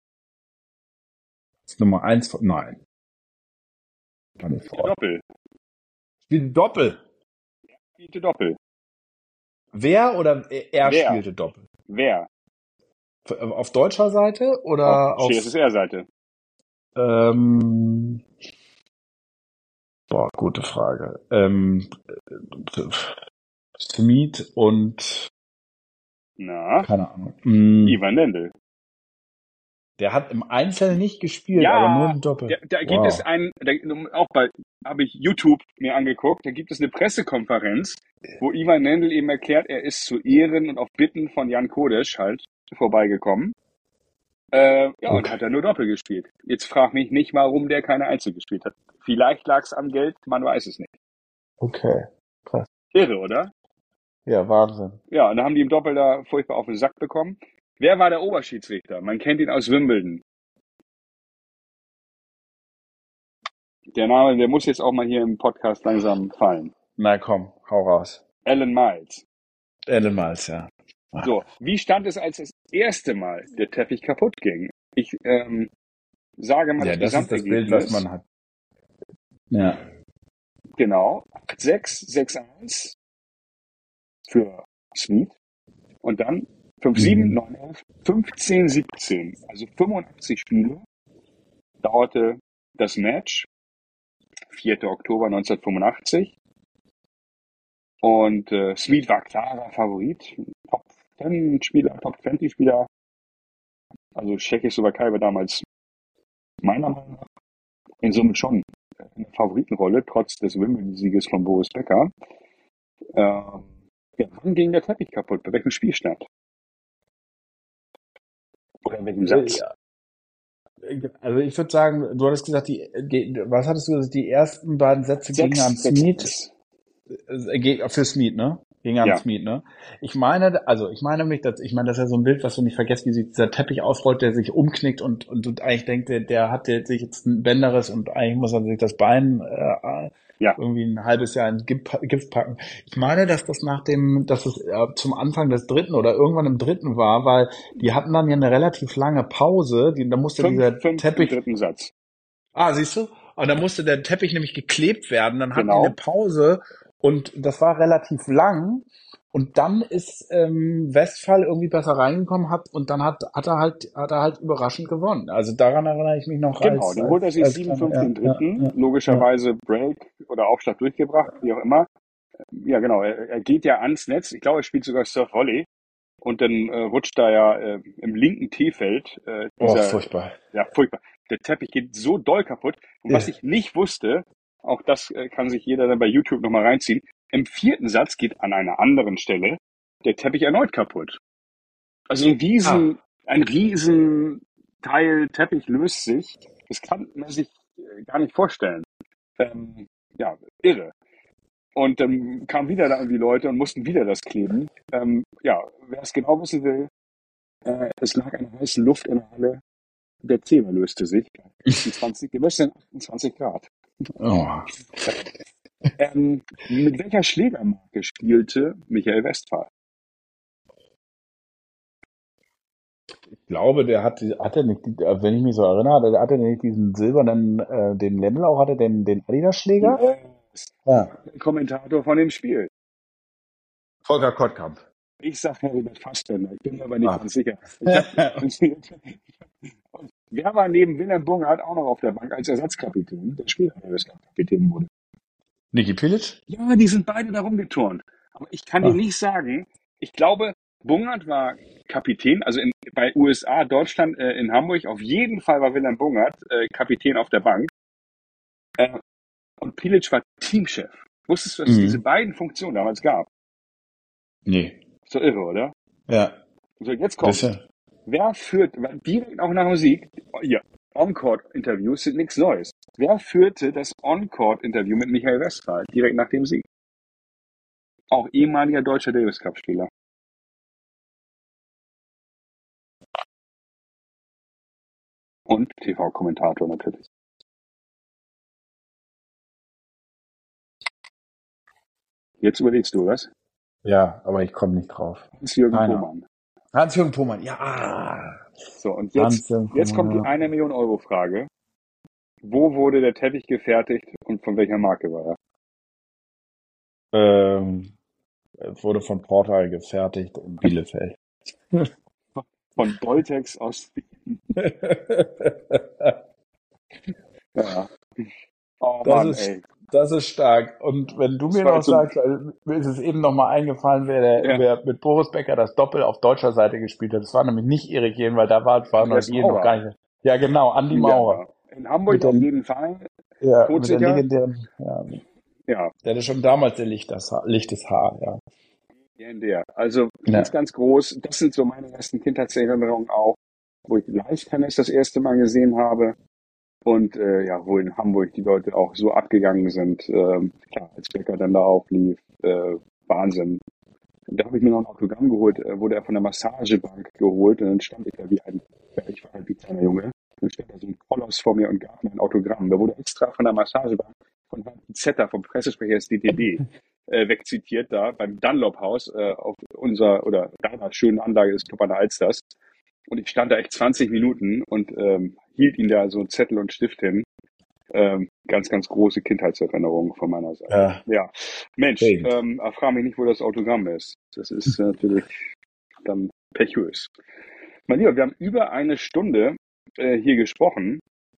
Nummer 1 nein. Doppel. Spielte Doppel. Spielte Doppel. Wer oder er spielte Doppel? Wer? Auf deutscher Seite oder auf CSSR-Seite? Gute Frage. Smith und keine Ahnung. Ivan Lendl. Der hat im Einzelnen nicht gespielt, aber nur im Doppel. Da gibt es habe ich YouTube mir angeguckt, da gibt es eine Pressekonferenz, wo Ivan Lendl eben erklärt, er ist zu Ehren und auf Bitten von Jan Kodesch halt vorbeigekommen. Und hat er nur Doppel gespielt. Jetzt frag mich nicht, warum der keine Einzel gespielt hat. Vielleicht lag es am Geld, man weiß es nicht. Okay, krass. Irre, oder? Ja, Wahnsinn. Ja, und da haben die im Doppel da furchtbar auf den Sack bekommen. Wer war der Oberschiedsrichter? Man kennt ihn aus Wimbledon. Der Name, der muss jetzt auch mal hier im Podcast langsam fallen. Na komm, hau raus. Alan Miles. Alan Miles, ja. So, wie stand es, als das erste Mal der Teppich kaputt ging? Ich sage mal Ja, das das ist das Bild, was Gesamtergebnis. man hat. Ja. Genau. 8-6, 6-1 für Sweet. Und dann 5-7, Mhm. 9-11, 15-17. Also 85 Spiele dauerte das Match. 4. Oktober 1985. Und Sweet war klarer Favorit. Top 10 Spieler, Top 20 Spieler. Also Tschechoslowakei war damals meiner Meinung nach in Summe schon eine Favoritenrolle, trotz des Wimbledon-Sieges von Boris Becker. Ja, wann ging der Teppich kaputt? Bei welchem Spielstand? Oder in welchem Satz? Ja. Also ich würde sagen, du hattest gesagt, was hattest du gesagt, die ersten beiden Sätze gingen an 6, Smead, 6-1. für Smead, ne? Ging an Ja, Smead, ne? Ich meine das ist ja so ein Bild, was du nicht vergisst, wie sich dieser Teppich ausrollt, der sich umknickt und du eigentlich denkst, der hat sich jetzt ein Bänderriss und eigentlich muss er sich das Bein ja, irgendwie ein halbes Jahr in Gips packen. Ich meine, dass es zum Anfang des dritten oder irgendwann im dritten war, weil die hatten dann ja eine relativ lange Pause, da musste dieser 5-5 im Teppich. dritten Satz. Ah, siehst du? Und dann musste der Teppich nämlich geklebt werden. Dann hatten die eine Genau, Pause und das war relativ lang. Und dann ist Westphal irgendwie besser reingekommen und dann hat er halt überraschend gewonnen. Also daran erinnere ich mich noch genau. als Dann holt er als sich als kleiner, 7-5 den dritten. ja, ja. Logischerweise Break oder Aufschlag durchgebracht, wie auch immer. Ja, genau. Er geht ja ans Netz. Ich glaube, er spielt sogar Surf Volley. Und dann rutscht da ja im linken T-Feld Oh, dieser, furchtbar. ja, furchtbar. Der Teppich geht so doll kaputt. Und was Ja. ich nicht wusste, auch das kann sich jeder dann bei YouTube nochmal reinziehen, im vierten Satz geht an einer anderen Stelle der Teppich erneut kaputt. Also Ah, ein Riesenteil Teppich löst sich. Das kann man sich gar nicht vorstellen. Ja, irre. Und dann kamen wieder da irgendwie Leute und mussten wieder das kleben. Ja, wer es genau wissen will, es lag eine heiße Luft in der Halle. Der Zebra löste sich. 28, wir müssen 28 Grad. oh. Mit welcher Schlägermarke spielte Michael Westphal? Ich glaube, hat er nicht, wenn ich mich so erinnere, hat er nicht diesen silbernen, den Lemmel auch, hat er den Adidas-Schläger? Yes. Ja. Kommentator von dem Spiel. Volker Kottkamp. Ich sage Herbert Fassbender, ich bin mir aber nicht Ah. ganz sicher. Ich hab, wer war neben Wilhelm Bungert auch noch auf der Bank als Ersatzkapitän, der Spielerkapitän wurde? Niki Pilic? Ja, die sind beide da rumgeturnt. Aber ich kann dir Ah. nicht sagen, ich glaube, Bungert war Kapitän, also bei USA, Deutschland, in Hamburg, auf jeden Fall war Wilhelm Bungert Kapitän auf der Bank. Und Pilic war Teamchef. Wusstest du, dass es diese Mhm. beiden Funktionen damals gab? Nee. Ist doch irre, oder? Ja. So, jetzt kommt's. Bisschen. Wer führt, direkt auch nach Musik, hier, On-Court-Interviews sind nichts Neues. Wer führte das On-Court-Interview mit Michael Westphal direkt nach dem Sieg? Auch ehemaliger deutscher Davis-Cup-Spieler. Und TV-Kommentator natürlich. Jetzt überlegst du was? Ja, aber ich komme nicht drauf. Hans-Jürgen Keiner. Pohmann. Hans-Jürgen Pohmann. Ja. So, und Hans-Jürgen jetzt kommt die Pohmann, 1 Million Euro Frage. Wo wurde der Teppich gefertigt und von welcher Marke war ja. Wurde von Portal gefertigt in er? Bielefeld. Von Boltex aus. Ja. Oh Das Mann, ist, ey. das ist stark. Und wenn du mir 2 noch zum, sagst, weil mir ist es eben noch mal eingefallen, ja, wer mit Boris Becker das Doppel auf deutscher Seite gespielt hat. Das war nämlich nicht Erik Jen, weil da war noch Andreas Jen noch gar Maurer. nicht. Ja, genau, Andi Maurer. Ja. In Hamburg Mit der, auf jeden Fall. mit der Todsicher. legendären, ja, Ja, der hatte schon damals lichtes Haar, ja. der. Also Ja. ganz, ganz groß. Das sind so meine ersten Kindheitserinnerungen auch, wo ich Leichtennis das erste Mal gesehen habe. Und ja, wo in Hamburg die Leute auch so abgegangen sind. Klar, als Becker dann da auflief, Wahnsinn. Und da habe ich mir noch ein Autogramm geholt, wurde er von der Massagebank geholt und dann stand ich da ich war halt wie ein kleiner Junge. Dann stand da so ein Koloss vor mir und gab mir ein Autogramm. Da wurde extra von der Massagebank von Walter Zetter, vom Pressesprecher des DTD, wegzitiert da beim Dunlop-Haus auf deiner schönen Anlage des Club an der Alsters. Und ich stand da echt 20 Minuten und hielt ihn da so einen Zettel und Stift hin. Ganz, ganz große Kindheitserinnerung von meiner Seite. Ja. Mensch, frage mich nicht, wo das Autogramm ist. Das ist natürlich dann pechös. Mein Lieber, wir haben über eine Stunde hier gesprochen.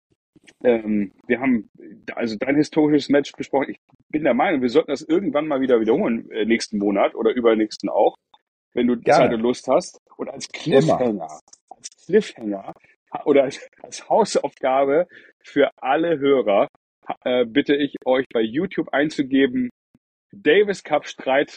Wir haben also dein historisches Match besprochen. Ich bin der Meinung, wir sollten das irgendwann mal wieder wiederholen, nächsten Monat oder übernächsten auch, wenn du Zeit und Lust hast. Und als Cliffhanger oder als Hausaufgabe für alle Hörer bitte ich euch bei YouTube einzugeben, Davis Cup Streit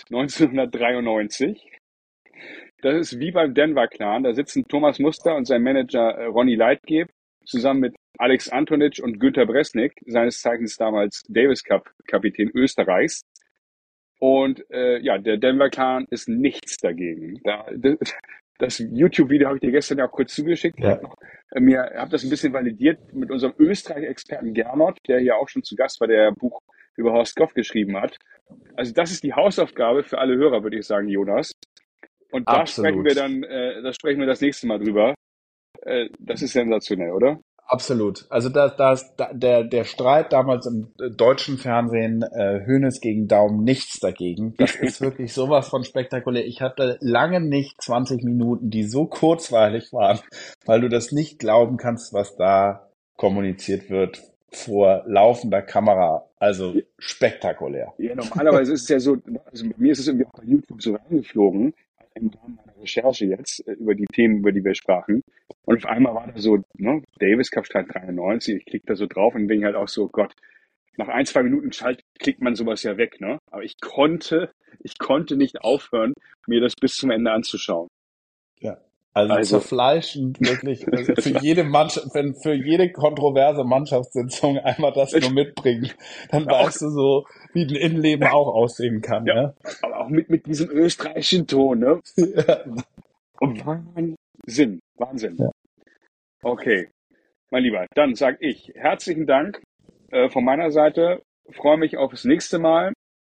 1993. Das ist wie beim Denver Clan. Da sitzen Thomas Muster und sein Manager Ronny Leitgeb zusammen mit Alex Antonic und Günter Bresnik, seines Zeichens damals Davis Cup Kapitän Österreichs. Und der Denver Clan ist nichts dagegen. Das YouTube-Video habe ich dir gestern ja auch kurz zugeschickt. Ja. Ich habe das ein bisschen validiert mit unserem Österreich-Experten Gernot, der hier auch schon zu Gast war, der ein Buch über Horst Goff geschrieben hat. Also das ist die Hausaufgabe für alle Hörer, würde ich sagen, Jonas. Und da sprechen wir das nächste Mal drüber. Das ist sensationell, oder? Absolut. Also der Streit damals im deutschen Fernsehen, Hoeneß gegen Daum, nichts dagegen. Das ist wirklich sowas von spektakulär. Ich hatte lange nicht 20 Minuten, die so kurzweilig waren, weil du das nicht glauben kannst, was da kommuniziert wird vor laufender Kamera. Also spektakulär. Ja, normalerweise ist es ja so, also bei mir ist es irgendwie auch bei YouTube so reingeflogen, im Rahmen meiner Recherche jetzt über die Themen, über die wir sprachen. Und auf einmal war da so, Davis Cup Streit 93, ich klicke da so drauf und bin halt auch so, Gott, nach 1-2 Minuten klickt man sowas ja weg, ne? Aber ich konnte nicht aufhören, mir das bis zum Ende anzuschauen. Ja. Also zerfleischend wirklich für jede Mannschaft, wenn für jede kontroverse Mannschaftssitzung einmal das nur mitbringen, dann weißt du so, wie ein Innenleben auch aussehen kann. Ja. Ne? Aber auch mit diesem österreichischen Ton, ne? Ja. Und Wahnsinn. Ja. Okay, mein Lieber, dann sage ich herzlichen Dank von meiner Seite. Freue mich auf das nächste Mal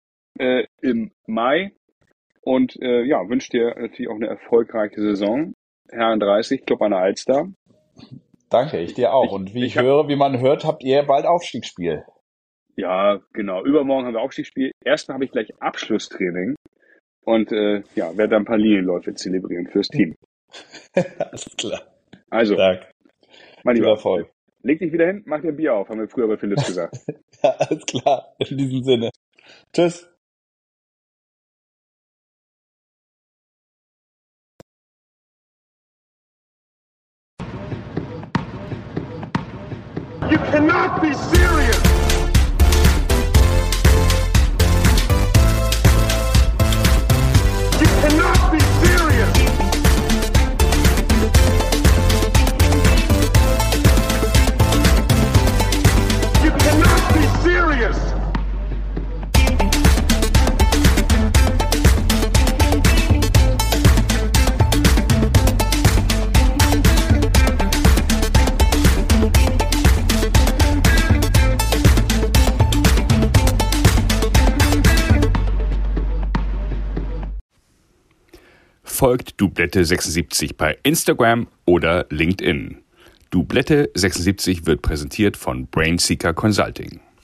im Mai und wünsche dir natürlich auch eine erfolgreiche Saison. Herren 30, Club an der Alster. Danke, ich dir auch. Und wie man hört, habt ihr bald Aufstiegsspiel. Ja, genau. Übermorgen haben wir Aufstiegsspiel. Erstmal habe ich gleich Abschlusstraining und werde dann ein paar Linienläufe zelebrieren fürs Team. Alles klar. Also, mein Lieber, Erfolg. Leg dich wieder hin, mach dir ein Bier auf, haben wir früher bei Philips gesagt. Ja, alles klar. In diesem Sinne. Tschüss. You cannot be serious! You cannot be serious! You cannot be serious! Folgt Dublette76 bei Instagram oder LinkedIn. Dublette76 wird präsentiert von Brainseeker Consulting.